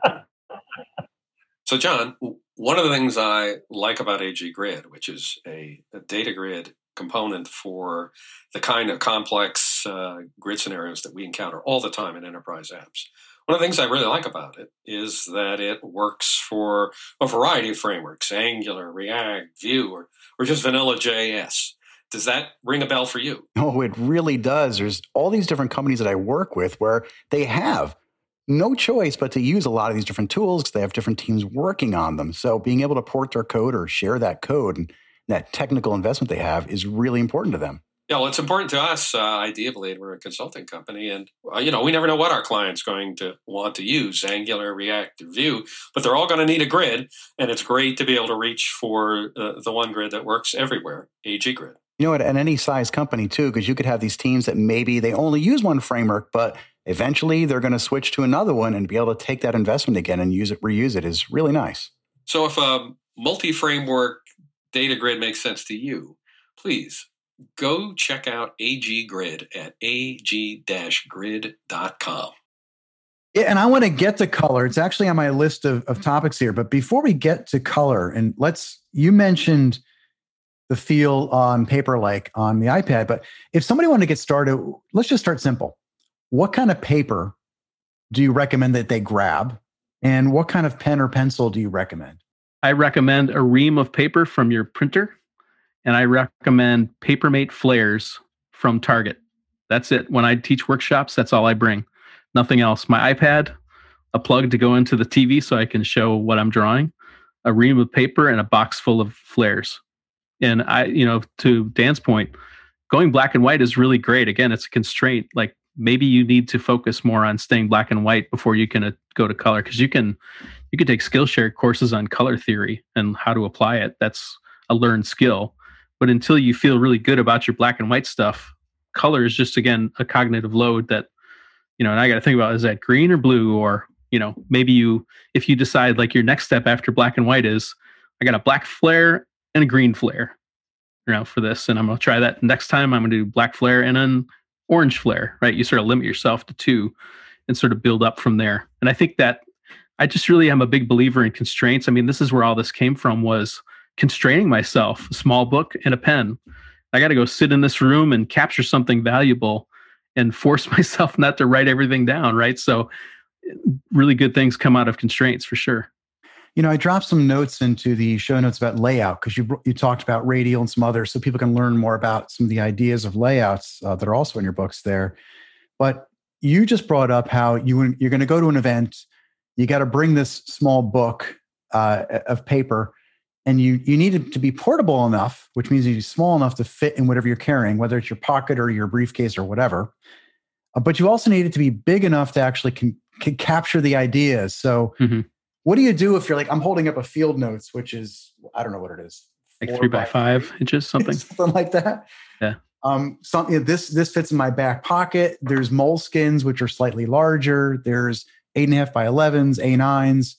So John, one of the things I like about A G Grid, which is a, a data grid component for the kind of complex uh, grid scenarios that we encounter all the time in enterprise apps. One of the things I really like about it is that it works for a variety of frameworks: Angular, React, Vue, or, or just vanilla J S. Does that ring a bell for you? Oh, it really does. There's all these different companies that I work with where they have no choice but to use a lot of these different tools because they have different teams working on them. So being able to port their code or share that code and that technical investment they have is really important to them. Yeah, well, it's important to us. Uh, ideally, we're a consulting company, and uh, you know, we never know what our client's going to want to use: Angular, React, or Vue. But they're all going to need a grid, and it's great to be able to reach for uh, the one grid that works everywhere: A G Grid. You know, at, at any size company too, because you could have these teams that maybe they only use one framework, but eventually they're going to switch to another one, and be able to take that investment again and use it, reuse it is really nice. So if a multi-framework data grid makes sense to you, please go check out A G Grid at a g dash grid dot com. Yeah, and I want to get to color. It's actually on my list of, of topics here. But before we get to color, and let's, you mentioned the feel on Paperlike on the iPad, but if somebody wanted to get started, let's just start simple. What kind of paper do you recommend that they grab? And what kind of pen or pencil do you recommend? I recommend a ream of paper from your printer, and I recommend Papermate flares from Target. That's it. When I teach workshops, that's all I bring. Nothing else. My iPad, a plug to go into the T V so I can show what I'm drawing, a ream of paper, and a box full of flares. And I, you know, to Dan's point, going black and white is really great. Again, it's a constraint. Like maybe you need to focus more on staying black and white before you can uh, go to color, because you can, you can take Skillshare courses on color theory and how to apply it. That's a learned skill. But until you feel really good about your black and white stuff, color is just, again, a cognitive load that, you know, and I got to think about, is that green or blue? Or, you know, maybe you, if you decide like your next step after black and white is, I got a black flare and a green flare, you know, for this. And I'm going to try that next time. I'm going to do black flare and an orange flare, right? You sort of limit yourself to two and sort of build up from there. And I think that I just really am a big believer in constraints. I mean, this is where all this came from, was constraining myself, a small book and a pen. I got to go sit in this room and capture something valuable and force myself not to write everything down, right? So really good things come out of constraints for sure. You know, I dropped some notes into the show notes about layout because you you talked about Radial and some others, so people can learn more about some of the ideas of layouts uh, that are also in your books there. But you just brought up how you you're going to go to an event, you got to bring this small book uh, of paper, and you you need it to be portable enough, which means it's small enough to fit in whatever you're carrying, whether it's your pocket or your briefcase or whatever. Uh, but you also need it to be big enough to actually can, can capture the ideas. So. Mm-hmm. What do you do if you're like, I'm holding up a field notes, which is, I don't know what it is. Like three by five three. Inches, something. Something like that. Yeah. Um, something you know, this this fits in my back pocket. There's Moleskines, which are slightly larger. There's eight and a half by elevens, A nines.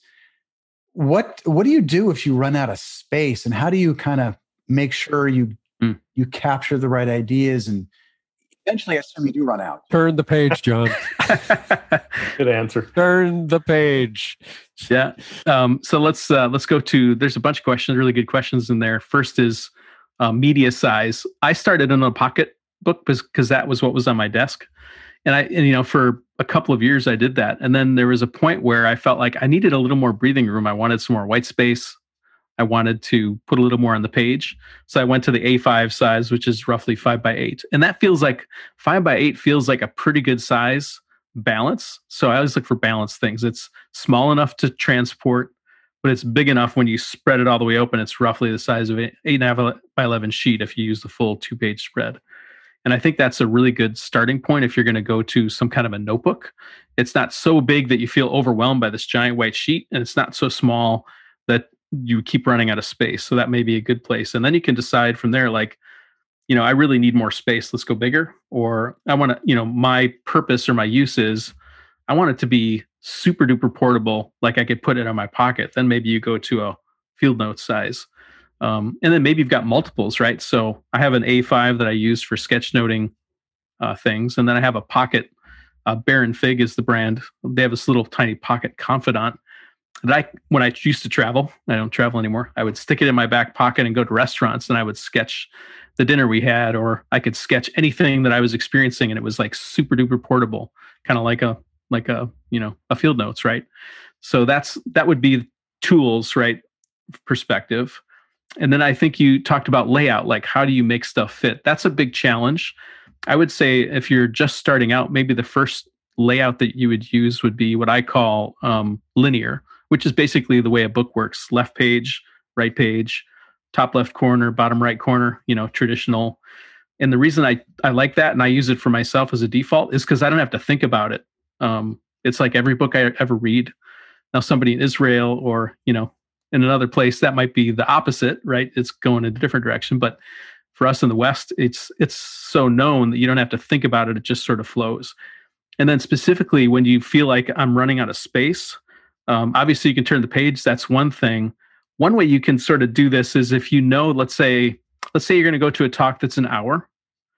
What what do you do if you run out of space? And how do you kind of make sure you mm. you capture the right ideas? And eventually, I assume you do run out. Turn the page, John. Good answer. Turn the page. Yeah. Um, so let's uh, let's go to. There's a bunch of questions, really good questions in there. First is uh, media size. I started in a pocket book because that was what was on my desk, And I, and, you know, for a couple of years I did that. And then there was a point where I felt like I needed a little more breathing room. I wanted some more white space. I wanted to put a little more on the page. So I went to the A five size, which is roughly five by eight. And that feels like five by eight feels like a pretty good size balance. So I always look for balanced things. It's small enough to transport, but it's big enough when you spread it all the way open. It's roughly the size of an eight and a half by eleven sheet if you use the full two page spread. And I think that's a really good starting point if you're going to go to some kind of a notebook. It's not so big that you feel overwhelmed by this giant white sheet, and it's not so small that you keep running out of space. So that may be a good place. And then you can decide from there, like, you know, I really need more space. Let's go bigger. Or I want to, you know, my purpose or my use is I want it to be super duper portable. Like I could put it in my pocket. Then maybe you go to a field note size. Um, and then maybe you've got multiples, right? So I have an A five that I use for sketchnoting uh, things. And then I have a pocket, uh, Baron Fig is the brand. They have this little tiny pocket confidant that I, when I used to travel, I don't travel anymore, I would stick it in my back pocket and go to restaurants and I would sketch the dinner we had, or I could sketch anything that I was experiencing. And it was like super duper portable, kind of like a, like a, you know, a field notes, right? So that's, that would be tools, right? Perspective. And then I think you talked about layout, like how do you make stuff fit? That's a big challenge. I would say if you're just starting out, maybe the first layout that you would use would be what I call um, linear, which is basically the way a book works. Left page, right page, top left corner, bottom right corner, you know, traditional. And the reason I, I like that and I use it for myself as a default is because I don't have to think about it. Um, it's like every book I ever read. Now, somebody in Israel or, you know, in another place, that might be the opposite, right? It's going in a different direction. But for us in the West, it's it's so known that you don't have to think about it. It just sort of flows. And then specifically when you feel like I'm running out of space, um, obviously you can turn the page. That's one thing. One way you can sort of do this is if you know, let's say, let's say you're going to go to a talk that's an hour,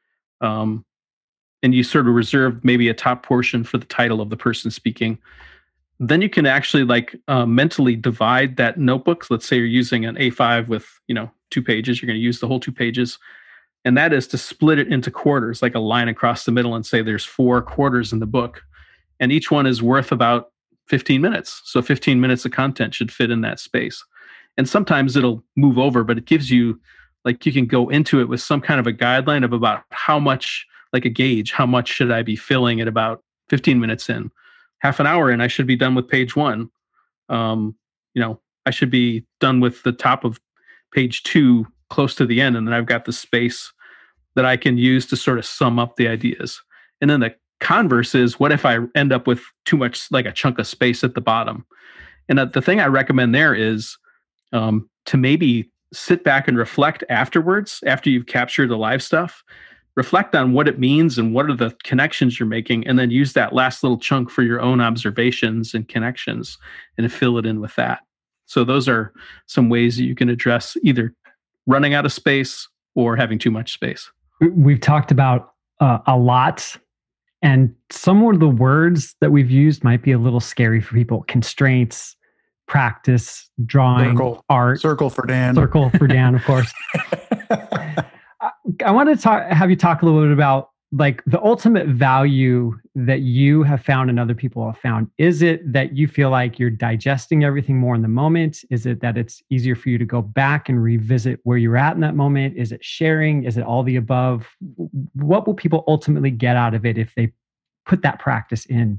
um, and you sort of reserve maybe a top portion for the title of the person speaking. Then you can actually like uh, mentally divide that notebook. Let's say you're using an A five with, you know, two pages. You're going to use the whole two pages. And that is to split it into quarters, like a line across the middle and say there's four quarters in the book. And each one is worth about fifteen minutes. So fifteen minutes of content should fit in that space. And sometimes it'll move over, but it gives you, like you can go into it with some kind of a guideline of about how much, like a gauge, how much should I be filling at about fifteen minutes in. Half an hour in, I should be done with page one. Um, you know, I should be done with the top of page two, close to the end, and then I've got the space that I can use to sort of sum up the ideas. And then the converse is, what if I end up with too much, like a chunk of space at the bottom? And uh, the thing I recommend there is um, to maybe sit back and reflect afterwards, after you've captured the live stuff. Reflect on what it means and what are the connections you're making, and then use that last little chunk for your own observations and connections and fill it in with that. So those are some ways that you can address either running out of space or having too much space. We've talked about uh, a lot, and some of the words that we've used might be a little scary for people. Constraints, practice, drawing, circle, art. Circle for Dan. Circle for Dan, of course. I want to talk, have you talk a little bit about like the ultimate value that you have found and other people have found. Is it that you feel like you're digesting everything more in the moment? Is it that it's easier for you to go back and revisit where you're at in that moment? Is it sharing? Is it all the above? What will people ultimately get out of it if they put that practice in?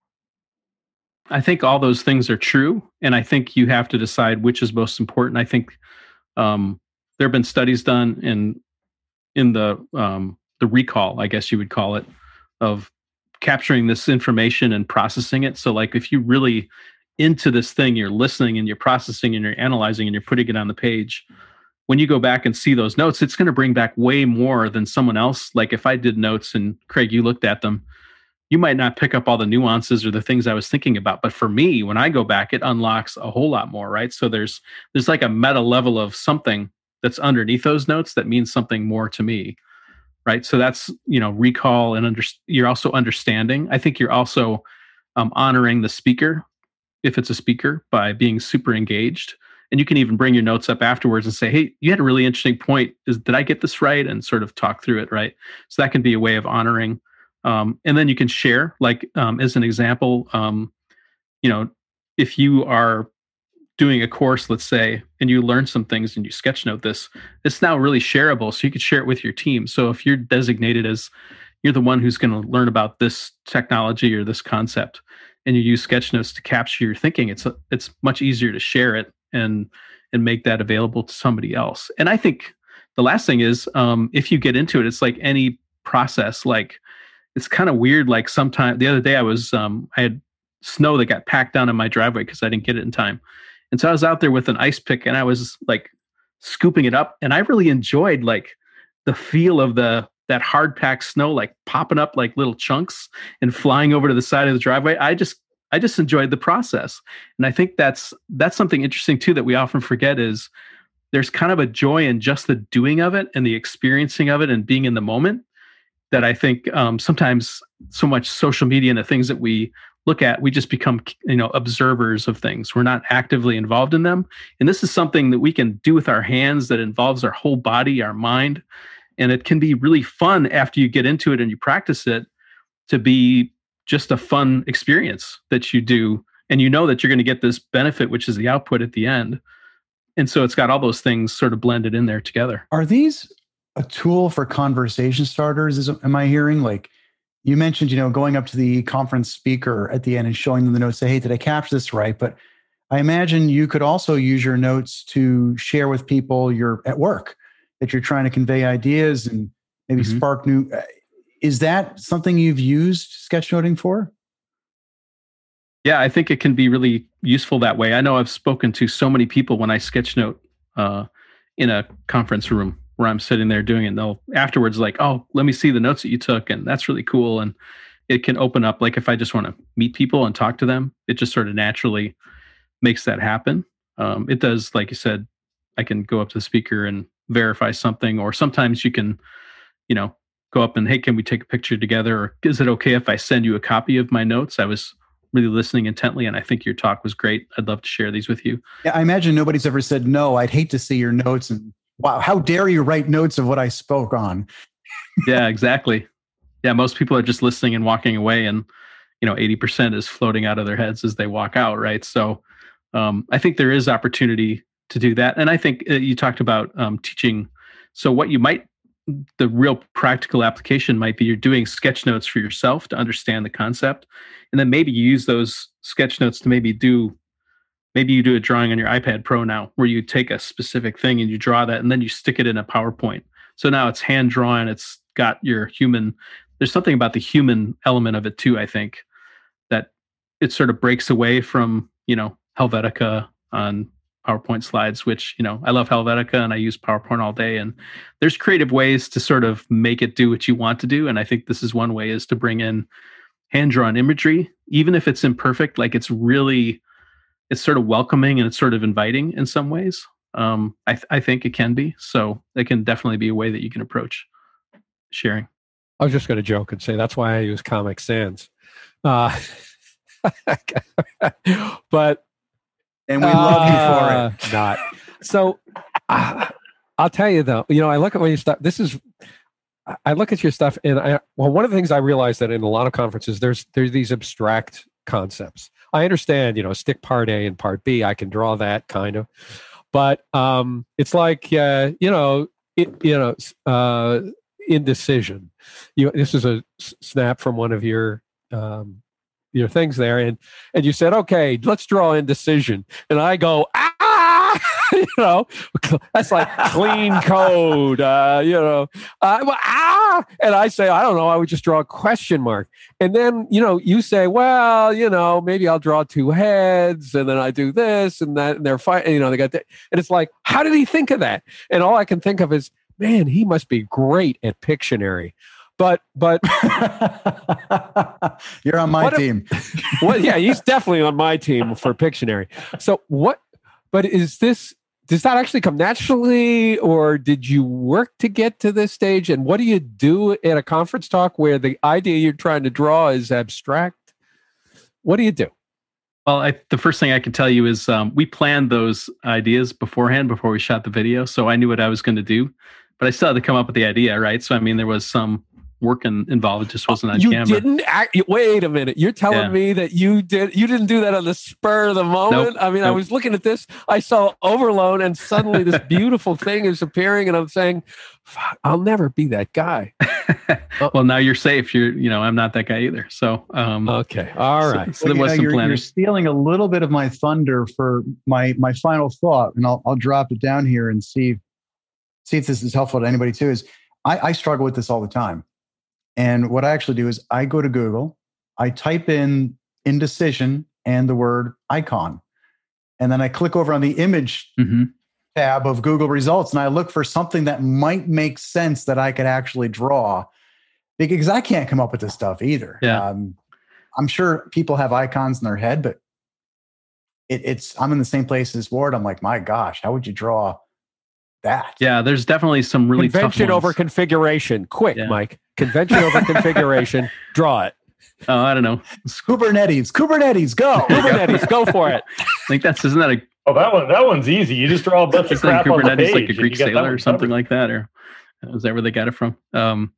I think all those things are true. And I think you have to decide which is most important. I think um, there have been studies done in in the um, the recall, I guess you would call it, of capturing this information and processing it. So like if you really into this thing, you're listening and you're processing and you're analyzing and you're putting it on the page, when you go back and see those notes, it's going to bring back way more than someone else. Like if I did notes and Craig, you looked at them, you might not pick up all the nuances or the things I was thinking about. But for me, when I go back, it unlocks a whole lot more, right? So there's there's like a meta level of something that's underneath those notes that means something more to me, right? So that's, you know, recall and under, you're also understanding. I think you're also um, honoring the speaker, if it's a speaker, by being super engaged. And you can even bring your notes up afterwards and say, hey, you had a really interesting point. Is, did I get this right? And sort of talk through it, right? So that can be a way of honoring Um, and then you can share, like um, as an example, um, you know, if you are doing a course, let's say, and you learn some things and you sketchnote this, it's now really shareable. So you could share it with your team. So if you're designated as you're the one who's going to learn about this technology or this concept, and you use sketchnotes to capture your thinking, it's it's much easier to share it and and make that available to somebody else. And I think the last thing is, um, if you get into it, it's like any process. Like it's kind of weird. Like sometime the other day, I was um, I had snow that got packed down in my driveway because I didn't get it in time. And so I was out there with an ice pick and I was like scooping it up. And I really enjoyed like the feel of the that hard packed snow, like popping up like little chunks and flying over to the side of the driveway. I just I just enjoyed the process. And I think that's that's something interesting too that we often forget is there's kind of a joy in just the doing of it and the experiencing of it and being in the moment that I think um, sometimes so much social media and the things that we look at, we just become, you know, observers of things. We're not actively involved in them. And this is something that we can do with our hands that involves our whole body, our mind. And it can be really fun after you get into it and you practice it to be just a fun experience that you do. And you know that you're going to get this benefit, which is the output at the end. And so it's got all those things sort of blended in there together. Are these a tool for conversation starters? Is, am I hearing like, you mentioned, you know, going up to the conference speaker at the end and showing them the notes, say, hey, did I capture this right? But I imagine you could also use your notes to share with people you're at work, that you're trying to convey ideas and maybe mm-hmm. spark new. Uh, is that something you've used sketchnoting for? Yeah, I think it can be really useful that way. I know I've spoken to so many people when I sketchnote uh, in a conference room where I'm sitting there doing it. And they'll afterwards like, oh, let me see the notes that you took. And that's really cool. And it can open up, like if I just want to meet people and talk to them, it just sort of naturally makes that happen. Um, it does, like you said, I can go up to the speaker and verify something, or sometimes you can, you know, go up and, hey, can we take a picture together? Or is it okay if I send you a copy of my notes? I was really listening intently, and I think your talk was great. I'd love to share these with you. Yeah, I imagine nobody's ever said, no, I'd hate to see your notes. And wow, how dare you write notes of what I spoke on? Yeah, exactly. Yeah, most people are just listening and walking away, and you know, eighty percent is floating out of their heads as they walk out, right? So um, I think there is opportunity to do that. And I think uh, you talked about um, teaching. So what you might, the real practical application might be you're doing sketch notes for yourself to understand the concept. And then maybe you use those sketch notes to maybe do, maybe you do a drawing on your iPad Pro now where you take a specific thing and you draw that and then you stick it in a PowerPoint. So now it's hand drawn, it's got your human, there's something about the human element of it too, I think, that it sort of breaks away from, you know, Helvetica on PowerPoint slides, which, you know, I love Helvetica and I use PowerPoint all day. And there's creative ways to sort of make it do what you want to do. And I think this is one way, is to bring in hand-drawn imagery, even if it's imperfect. Like it's really, it's sort of welcoming and it's sort of inviting in some ways. Um, I, th- I think it can be. So it can definitely be a way that you can approach sharing. I was just going to joke and say that's why I use Comic Sans. Uh, but and we uh, love you for it. Not. So uh, I'll tell you though, you know, I look at what you stuff. This is, I look at your stuff and I, well, one of the things I realized that in a lot of conferences, there's, there's these abstract concepts. I understand, you know, stick part A and part B. I can draw that kind of, but um, it's like, uh, you know, it, you know, uh, indecision. You, this is a snap from one of your, um, your things there. And, and you said, okay, let's draw indecision. And I go, ah, you know, that's like clean code, uh, you know, uh, well, ah, and I say, I don't know, I would just draw a question mark. And then, you know, you say, well, you know, maybe I'll draw two heads and then I do this and that, and they're fighting, you know, they got that. And it's like, how did he think of that? And all I can think of is, man, he must be great at Pictionary. But, but you're on my team. If, well, yeah, he's definitely on my team for Pictionary. So what, but is this, does that actually come naturally, or did you work to get to this stage? And what do you do at a conference talk where the idea you're trying to draw is abstract? What do you do? Well, I, the first thing I can tell you is um, we planned those ideas beforehand before we shot the video. So I knew what I was going to do, but I still had to come up with the idea, right? So, I mean, there was some work in, involved. It just wasn't on you camera. didn't act. Wait a minute. You're telling Yeah. me that you did. You didn't do that on the spur of the moment. Nope. I mean, I Nope. was looking at this. I saw overload, and suddenly this beautiful thing is appearing, and I'm saying, "Fuck, I'll never be that guy." Well, now you're safe. You're, you know, I'm not that guy either. So, um, Okay. All so- right. So, there Well, was you know, some you're, planning. you're stealing a little bit of my thunder for my my final thought, and I'll I'll drop it down here and see see if this is helpful to anybody too. Is I, I struggle with this all the time, and what I actually do is I go to Google, I type in indecision and the word icon, and then I click over on the image hmm tab of Google results, and I look for something that might make sense that I could actually draw, because I can't come up with this stuff either. Yeah. Um, I'm sure people have icons in their head, but it, it's I'm in the same place as Ward. I'm like, my gosh, how would you draw that? Yeah, there's definitely some really Convention tough over ones. configuration. Quick, Yeah. Mike. Convention over configuration. Draw it. Oh, I don't know. Kubernetes, Kubernetes, go. Kubernetes. Go for it. I think that's isn't that a Oh, that one that one's easy. You just draw a bunch of isn't that crap on the Kubernetes page. like a and Greek you got that sailor or one something covered. like that, or is that where they got it from? Um,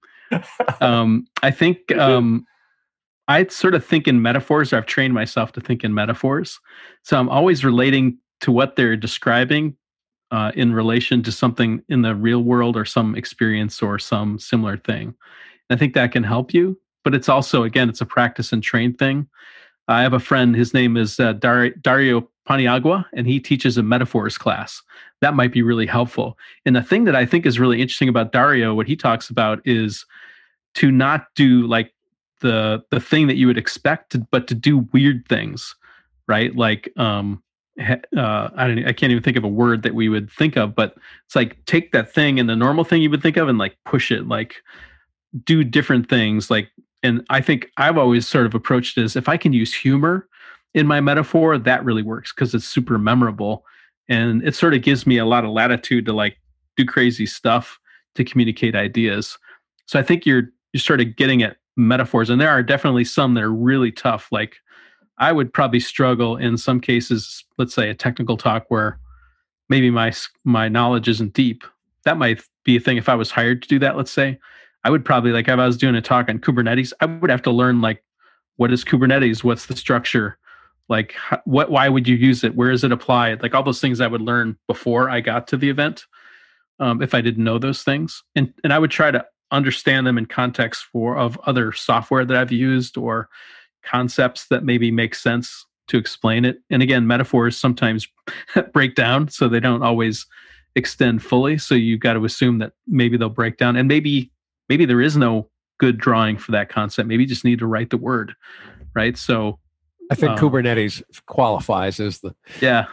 um, I think um, I sort of think in metaphors. Or I've trained myself to think in metaphors, so I'm always relating to what they're describing uh, in relation to something in the real world or some experience or some similar thing. I think that can help you, but it's also, again, it's a practice and train thing. I have a friend, his name is uh, Dar- Dario Paniagua, and he teaches a metaphors class. That might be really helpful. And the thing that I think is really interesting about Dario, what he talks about is to not do like the the thing that you would expect, to, but to do weird things, right? Like, um, uh, I don't, I can't even think of a word that we would think of, but it's like take that thing and the normal thing you would think of and like push it, like do different things. Like, and I think I've always sort of approached it as if I can use humor in my metaphor, that really works because it's super memorable. And it sort of gives me a lot of latitude to like do crazy stuff to communicate ideas. So I think you're, you're sort of getting at metaphors, and there are definitely some that are really tough. Like I would probably struggle in some cases, let's say a technical talk where maybe my, my knowledge isn't deep. That might be a thing. If I was hired to do that, let's say, I would probably, like if I was doing a talk on Kubernetes, I would have to learn like, what is Kubernetes? What's the structure? Like how, what, why would you use it? Where is it applied? Like all those things I would learn before I got to the event. Um, if I didn't know those things, and, and I would try to understand them in context for of other software that I've used or concepts that maybe make sense to explain it. And again, metaphors sometimes break down, so they don't always extend fully. So you got to assume that maybe they'll break down, and maybe maybe there is no good drawing for that concept. Maybe you just need to write the word, right? So I think Um, Kubernetes qualifies as the. yeah,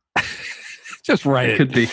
Just write it it. could be.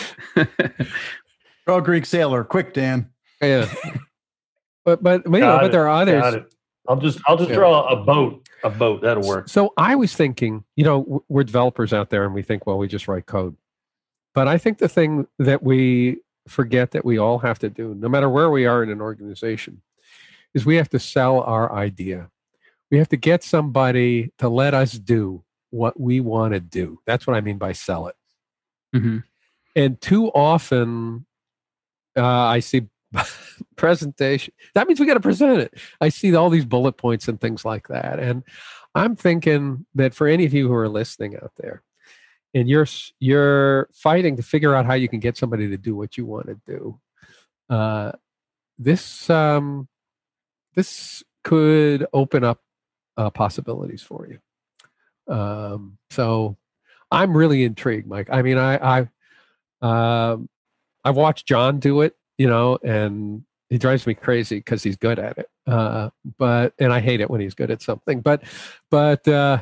Draw Greek sailor, quick, Dan. Yeah. But but you know, Got but it, there are got others. it. I'll just I'll just Yeah. draw a boat. A boat that'll work. So I was thinking, you know, w- we're developers out there, and we think, well, we just write code. But I think the thing that we forget that we all have to do, no matter where we are in an organization, is we have to sell our idea. We have to get somebody to let us do what we want to do. That's what I mean by sell it. Mhm. And too often, uh, I see presentation. That means we got to present it. I see all these bullet points and things like that. And I'm thinking that for any of you who are listening out there, and you're you're fighting to figure out how you can get somebody to do what you want to do, uh, this um, this could open up uh, possibilities for you. Um, so I'm really intrigued, Mike. I mean, I I um, I've watched John do it, you know, and he drives me crazy because he's good at it. Uh, but and I hate it when he's good at something. But but uh,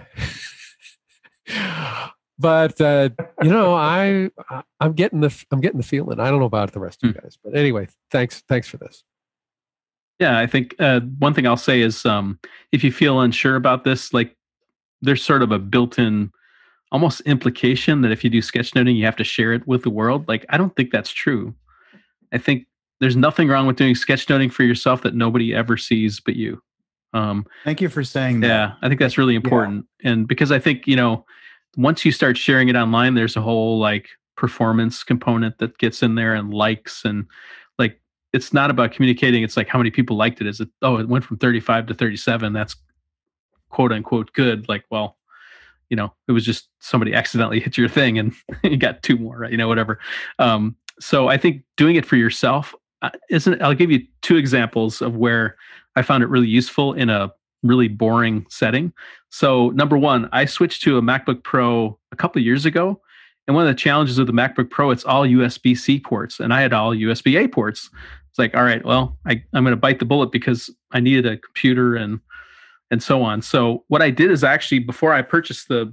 but uh, you know, I I'm getting the I'm getting the feeling. I don't know about the rest of you guys, but anyway, thanks thanks for this. Yeah, I think uh, one thing I'll say is um, if you feel unsure about this, like there's sort of a built-in almost implication that if you do sketchnoting, you have to share it with the world. Like, I don't think that's true. I think there's nothing wrong with doing sketchnoting for yourself that nobody ever sees but you. Um, Thank you for saying that. yeah, I think that's really important. And because I think, you know, once you start sharing it online, there's a whole like performance component that gets in there and likes and like it's not about communicating. It's like how many people liked it. Is it, oh, it went from thirty-five to thirty-seven. That's quote unquote good. Like, well, you know, it was just somebody accidentally hit your thing and you got two more, right? You know, whatever. Um, so I think doing it for yourself uh, isn't, I'll give you two examples of where I found it really useful in a really boring setting. So number one, I switched to a MacBook Pro a couple of years ago. And one of the challenges of the MacBook Pro, it's all U S B C ports, and I had all U S B A ports. It's like, all right, well, I, I'm going to bite the bullet because I needed a computer and and so on. So what I did is actually, before I purchased the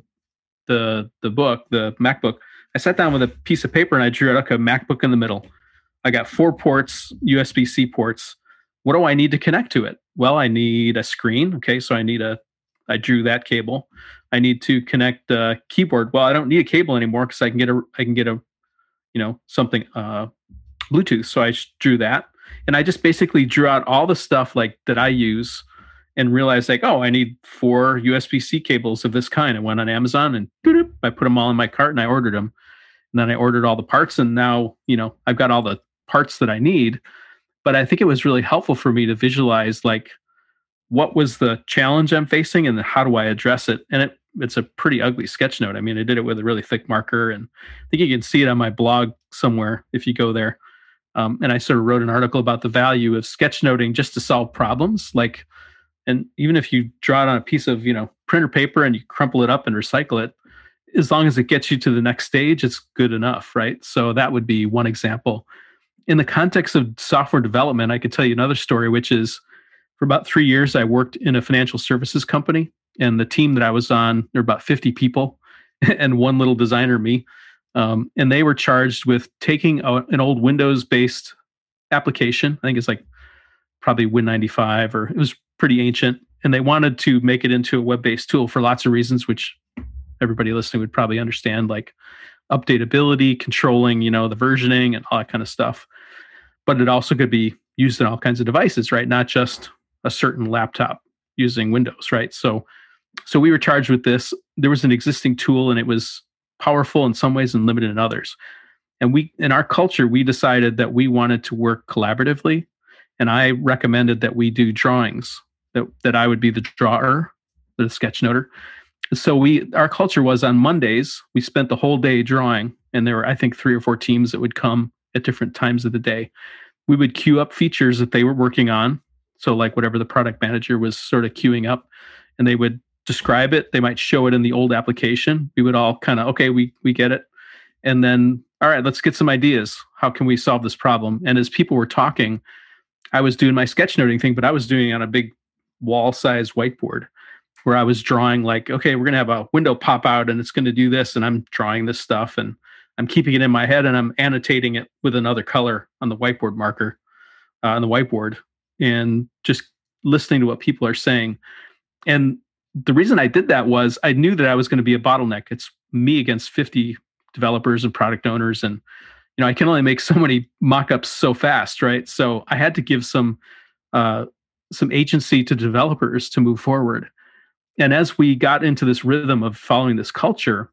the the book, the MacBook, I sat down with a piece of paper and I drew out a MacBook in the middle. I got four ports, U S B C ports. What do I need to connect to it? Well, I need a screen. Okay, so I need a, I drew that cable. I need to connect a keyboard. Well, I don't need a cable anymore because I can get a, I can get a, you know, something, uh, Bluetooth. So I drew that, and I just basically drew out all the stuff like that I use, and realized like, oh, I need four U S B C cables of this kind. I went on Amazon and I put them all in my cart and I ordered them, and then I ordered all the parts, and now, you know, I've got all the parts that I need. But I think it was really helpful for me to visualize like, what was the challenge I'm facing and how do I address it? And it, it's a pretty ugly sketch note. I mean, I did it with a really thick marker, and I think you can see it on my blog somewhere if you go there. Um, and I sort of wrote an article about the value of sketchnoting just to solve problems. Like, and even if you draw it on a piece of, you know, printer paper and you crumple it up and recycle it, as long as it gets you to the next stage, it's good enough, right? So that would be one example. In the context of software development, I could tell you another story, which is, for about three years, I worked in a financial services company, and the team that I was on, there were about fifty people and one little designer, me. Um, and they were charged with taking a, an old Windows-based application. I think it's like probably Win ninety-five, or it was pretty ancient. And they wanted to make it into a web-based tool for lots of reasons, which everybody listening would probably understand, like updatability, controlling, you know, the versioning and all that kind of stuff. But it also could be used in all kinds of devices, right? Not just a certain laptop using Windows, right? So, so we were charged with this. There was an existing tool, and it was powerful in some ways and limited in others. And we, in our culture, we decided that we wanted to work collaboratively. And I recommended that we do drawings, that, that I would be the drawer, the sketchnoter. So we, our culture was on Mondays, we spent the whole day drawing, and there were, I think, three or four teams that would come at different times of the day. We would queue up features that they were working on. So like whatever the product manager was sort of queuing up, and they would describe it. They might show it in the old application. We would all kind of, okay, we we get it. And then, all right, let's get some ideas. How can we solve this problem? And as people were talking, I was doing my sketchnoting thing, but I was doing it on a big wall-sized whiteboard where I was drawing like, okay, we're going to have a window pop out and it's going to do this. And I'm drawing this stuff and I'm keeping it in my head and I'm annotating it with another color on the whiteboard marker, uh, on the whiteboard, and just listening to what people are saying. And the reason I did that was I knew that I was going to be a bottleneck. It's me against fifty developers and product owners. And, you know, I can only make so many mock-ups so fast, right? So I had to give some, uh, some agency to developers to move forward. And as we got into this rhythm of following this culture,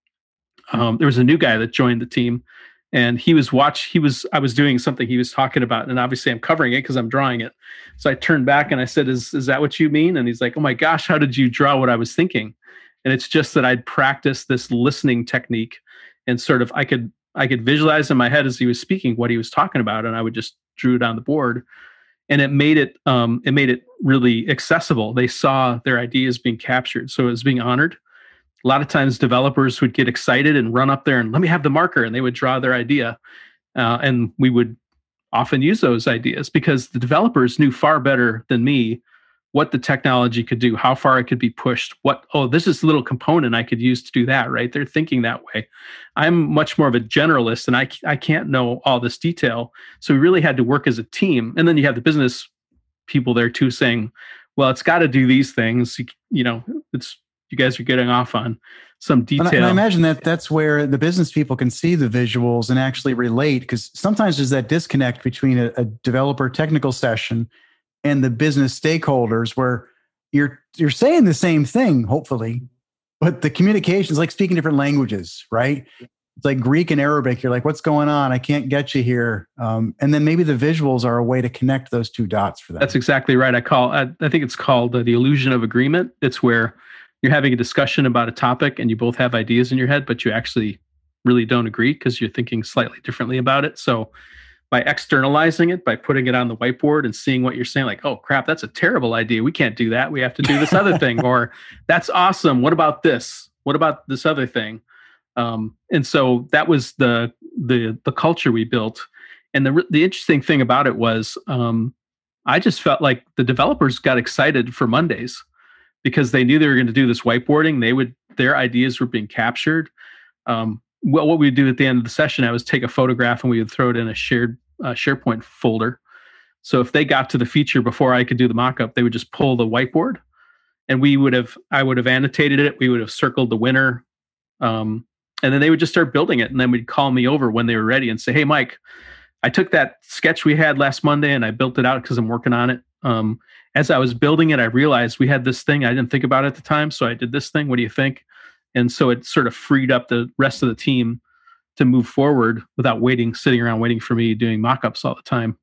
um, there was a new guy that joined the team, and he was watch. He was. I was doing something he was talking about, and obviously I'm covering it because I'm drawing it. So I turned back and I said, "Is is that what you mean?" And he's like, "Oh my gosh, how did you draw what I was thinking?" And it's just that I'd practiced this listening technique, and sort of I could I could visualize in my head as he was speaking what he was talking about, and I would just drew it on the board. And it made it um, it made it really accessible. They saw their ideas being captured, so it was being honored. A lot of times, developers would get excited and run up there and let me have the marker, and they would draw their idea, uh, and we would often use those ideas because the developers knew far better than me what the technology could do, how far it could be pushed. What oh, this is a little component I could use to do that. Right? They're thinking that way. I'm much more of a generalist, and I I can't know all this detail. So we really had to work as a team. And then you have the business people there too, saying, "Well, it's got to do these things." You, you know, it's you guys are getting off on some detail. And I, and I imagine that that's where the business people can see the visuals and actually relate, because sometimes there's that disconnect between a, a developer technical session and the business stakeholders where you're you're saying the same thing, hopefully, but the communication is like speaking different languages, right? it's like Greek and Arabic. You're like, what's going on? I can't get you here. Um, and then maybe the visuals are a way to connect those two dots for them. That's exactly right. I call, I, I think it's called uh, the illusion of agreement. It's where you're having a discussion about a topic and you both have ideas in your head, but you actually really don't agree because you're thinking slightly differently about it. So by externalizing it, by putting it on the whiteboard and seeing what you're saying, like, oh crap, that's a terrible idea. We can't do that. We have to do this other thing. Or that's awesome. What about this? What about this other thing? Um, and so that was the the the culture we built. And the the interesting thing about it was um, I just felt like the developers got excited for Mondays because they knew they were going to do this whiteboarding. They would their ideas were being captured. Um, well, what we would do at the end of the session, I was take a photograph and we would throw it in a shared uh, SharePoint folder. So if they got to the feature before I could do the mock-up, they would just pull the whiteboard, and we would have I would have annotated it. We would have circled the winner. Um, And then they would just start building it. And then we'd call me over when they were ready and say, hey, Mike, I took that sketch we had last Monday and I built it out because I'm working on it. Um, as I was building it, I realized we had this thing I didn't think about at the time. So I did this thing. What do you think? And so it sort of freed up the rest of the team to move forward without waiting, sitting around waiting for me doing mock-ups all the time.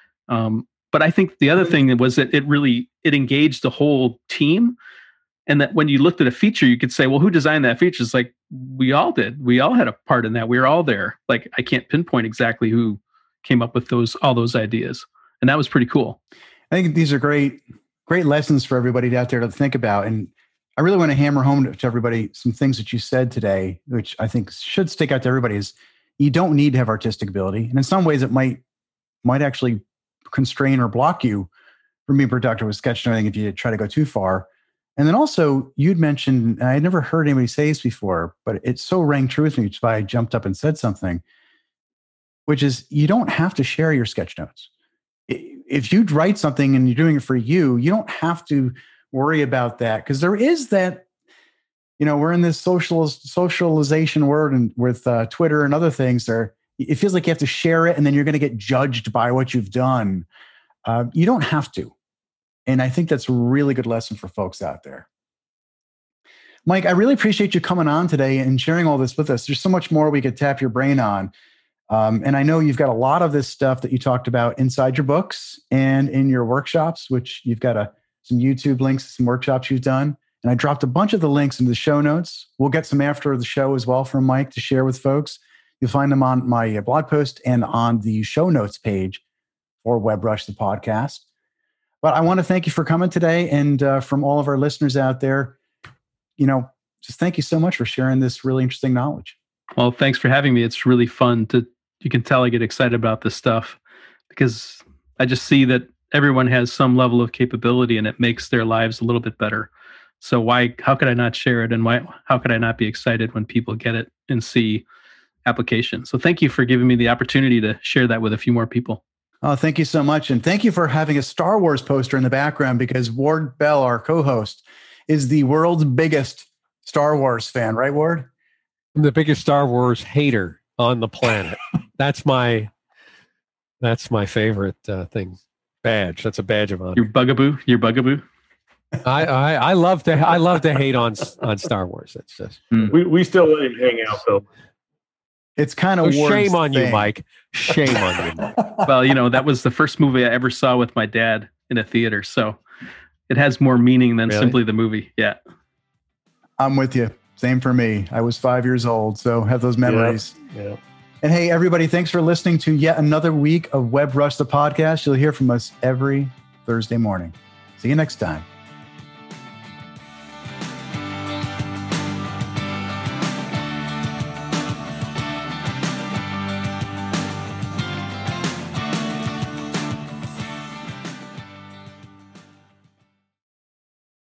Um, but I think the other thing was that it really, it engaged the whole team. And that when you looked at a feature, you could say, well, who designed that feature? It's like, we all did. We all had a part in that. We were all there. Like, I can't pinpoint exactly who came up with those, all those ideas. And that was pretty cool. I think these are great, great lessons for everybody out there to think about. And I really want to hammer home to everybody some things that you said today, which I think should stick out to everybody, is you don't need to have artistic ability. And in some ways it might, might actually constrain or block you from being productive with sketchnoting if you try to go too far. And then also, you'd mentioned, and I had never heard anybody say this before, but it so rang true with me, which is why I jumped up and said something, which is you don't have to share your sketch notes. If you write something and you're doing it for you, you don't have to worry about that, because there is that, you know, we're in this social socialization world, and with uh, Twitter and other things, there it feels like you have to share it and then you're going to get judged by what you've done. Uh, you don't have to. And I think that's a really good lesson for folks out there. Mike, I really appreciate you coming on today and sharing all this with us. There's so much more we could tap your brain on. Um, and I know you've got a lot of this stuff that you talked about inside your books and in your workshops, which you've got a, some YouTube links, some workshops you've done. And I dropped a bunch of the links into the show notes. We'll get some after the show as well from Mike to share with folks. You'll find them on my blog post and on the show notes page for WebRush, the podcast. But I want to thank you for coming today, and uh, from all of our listeners out there, you know, just thank you so much for sharing this really interesting knowledge. Well, thanks for having me. It's really fun to, you can tell I get excited about this stuff because I just see that everyone has some level of capability and it makes their lives a little bit better. So why, how could I not share it? And why, how could I not be excited when people get it and see application? So thank you for giving me the opportunity to share that with a few more people. Oh, thank you so much. And thank you for having a Star Wars poster in the background, because Ward Bell, our co-host, is the world's biggest Star Wars fan. Right, Ward? I'm the biggest Star Wars hater on the planet. That's my that's my favorite uh, thing. Badge. That's a badge of honor. Your bugaboo. Your bugaboo. I, I I love to I love to hate on on Star Wars. It's just mm. we we still let him hang out though. It's kind of oh, shame on thing. you, Mike. Shame on you. Well, you know, that was the first movie I ever saw with my dad in a theater, so it has more meaning than really? simply the movie. Yeah, I'm with you. Same for me. I was five years old, so have those memories. Yeah. yeah. And hey, everybody, thanks for listening to yet another week of WebRush the podcast. You'll hear from us every Thursday morning. See you next time.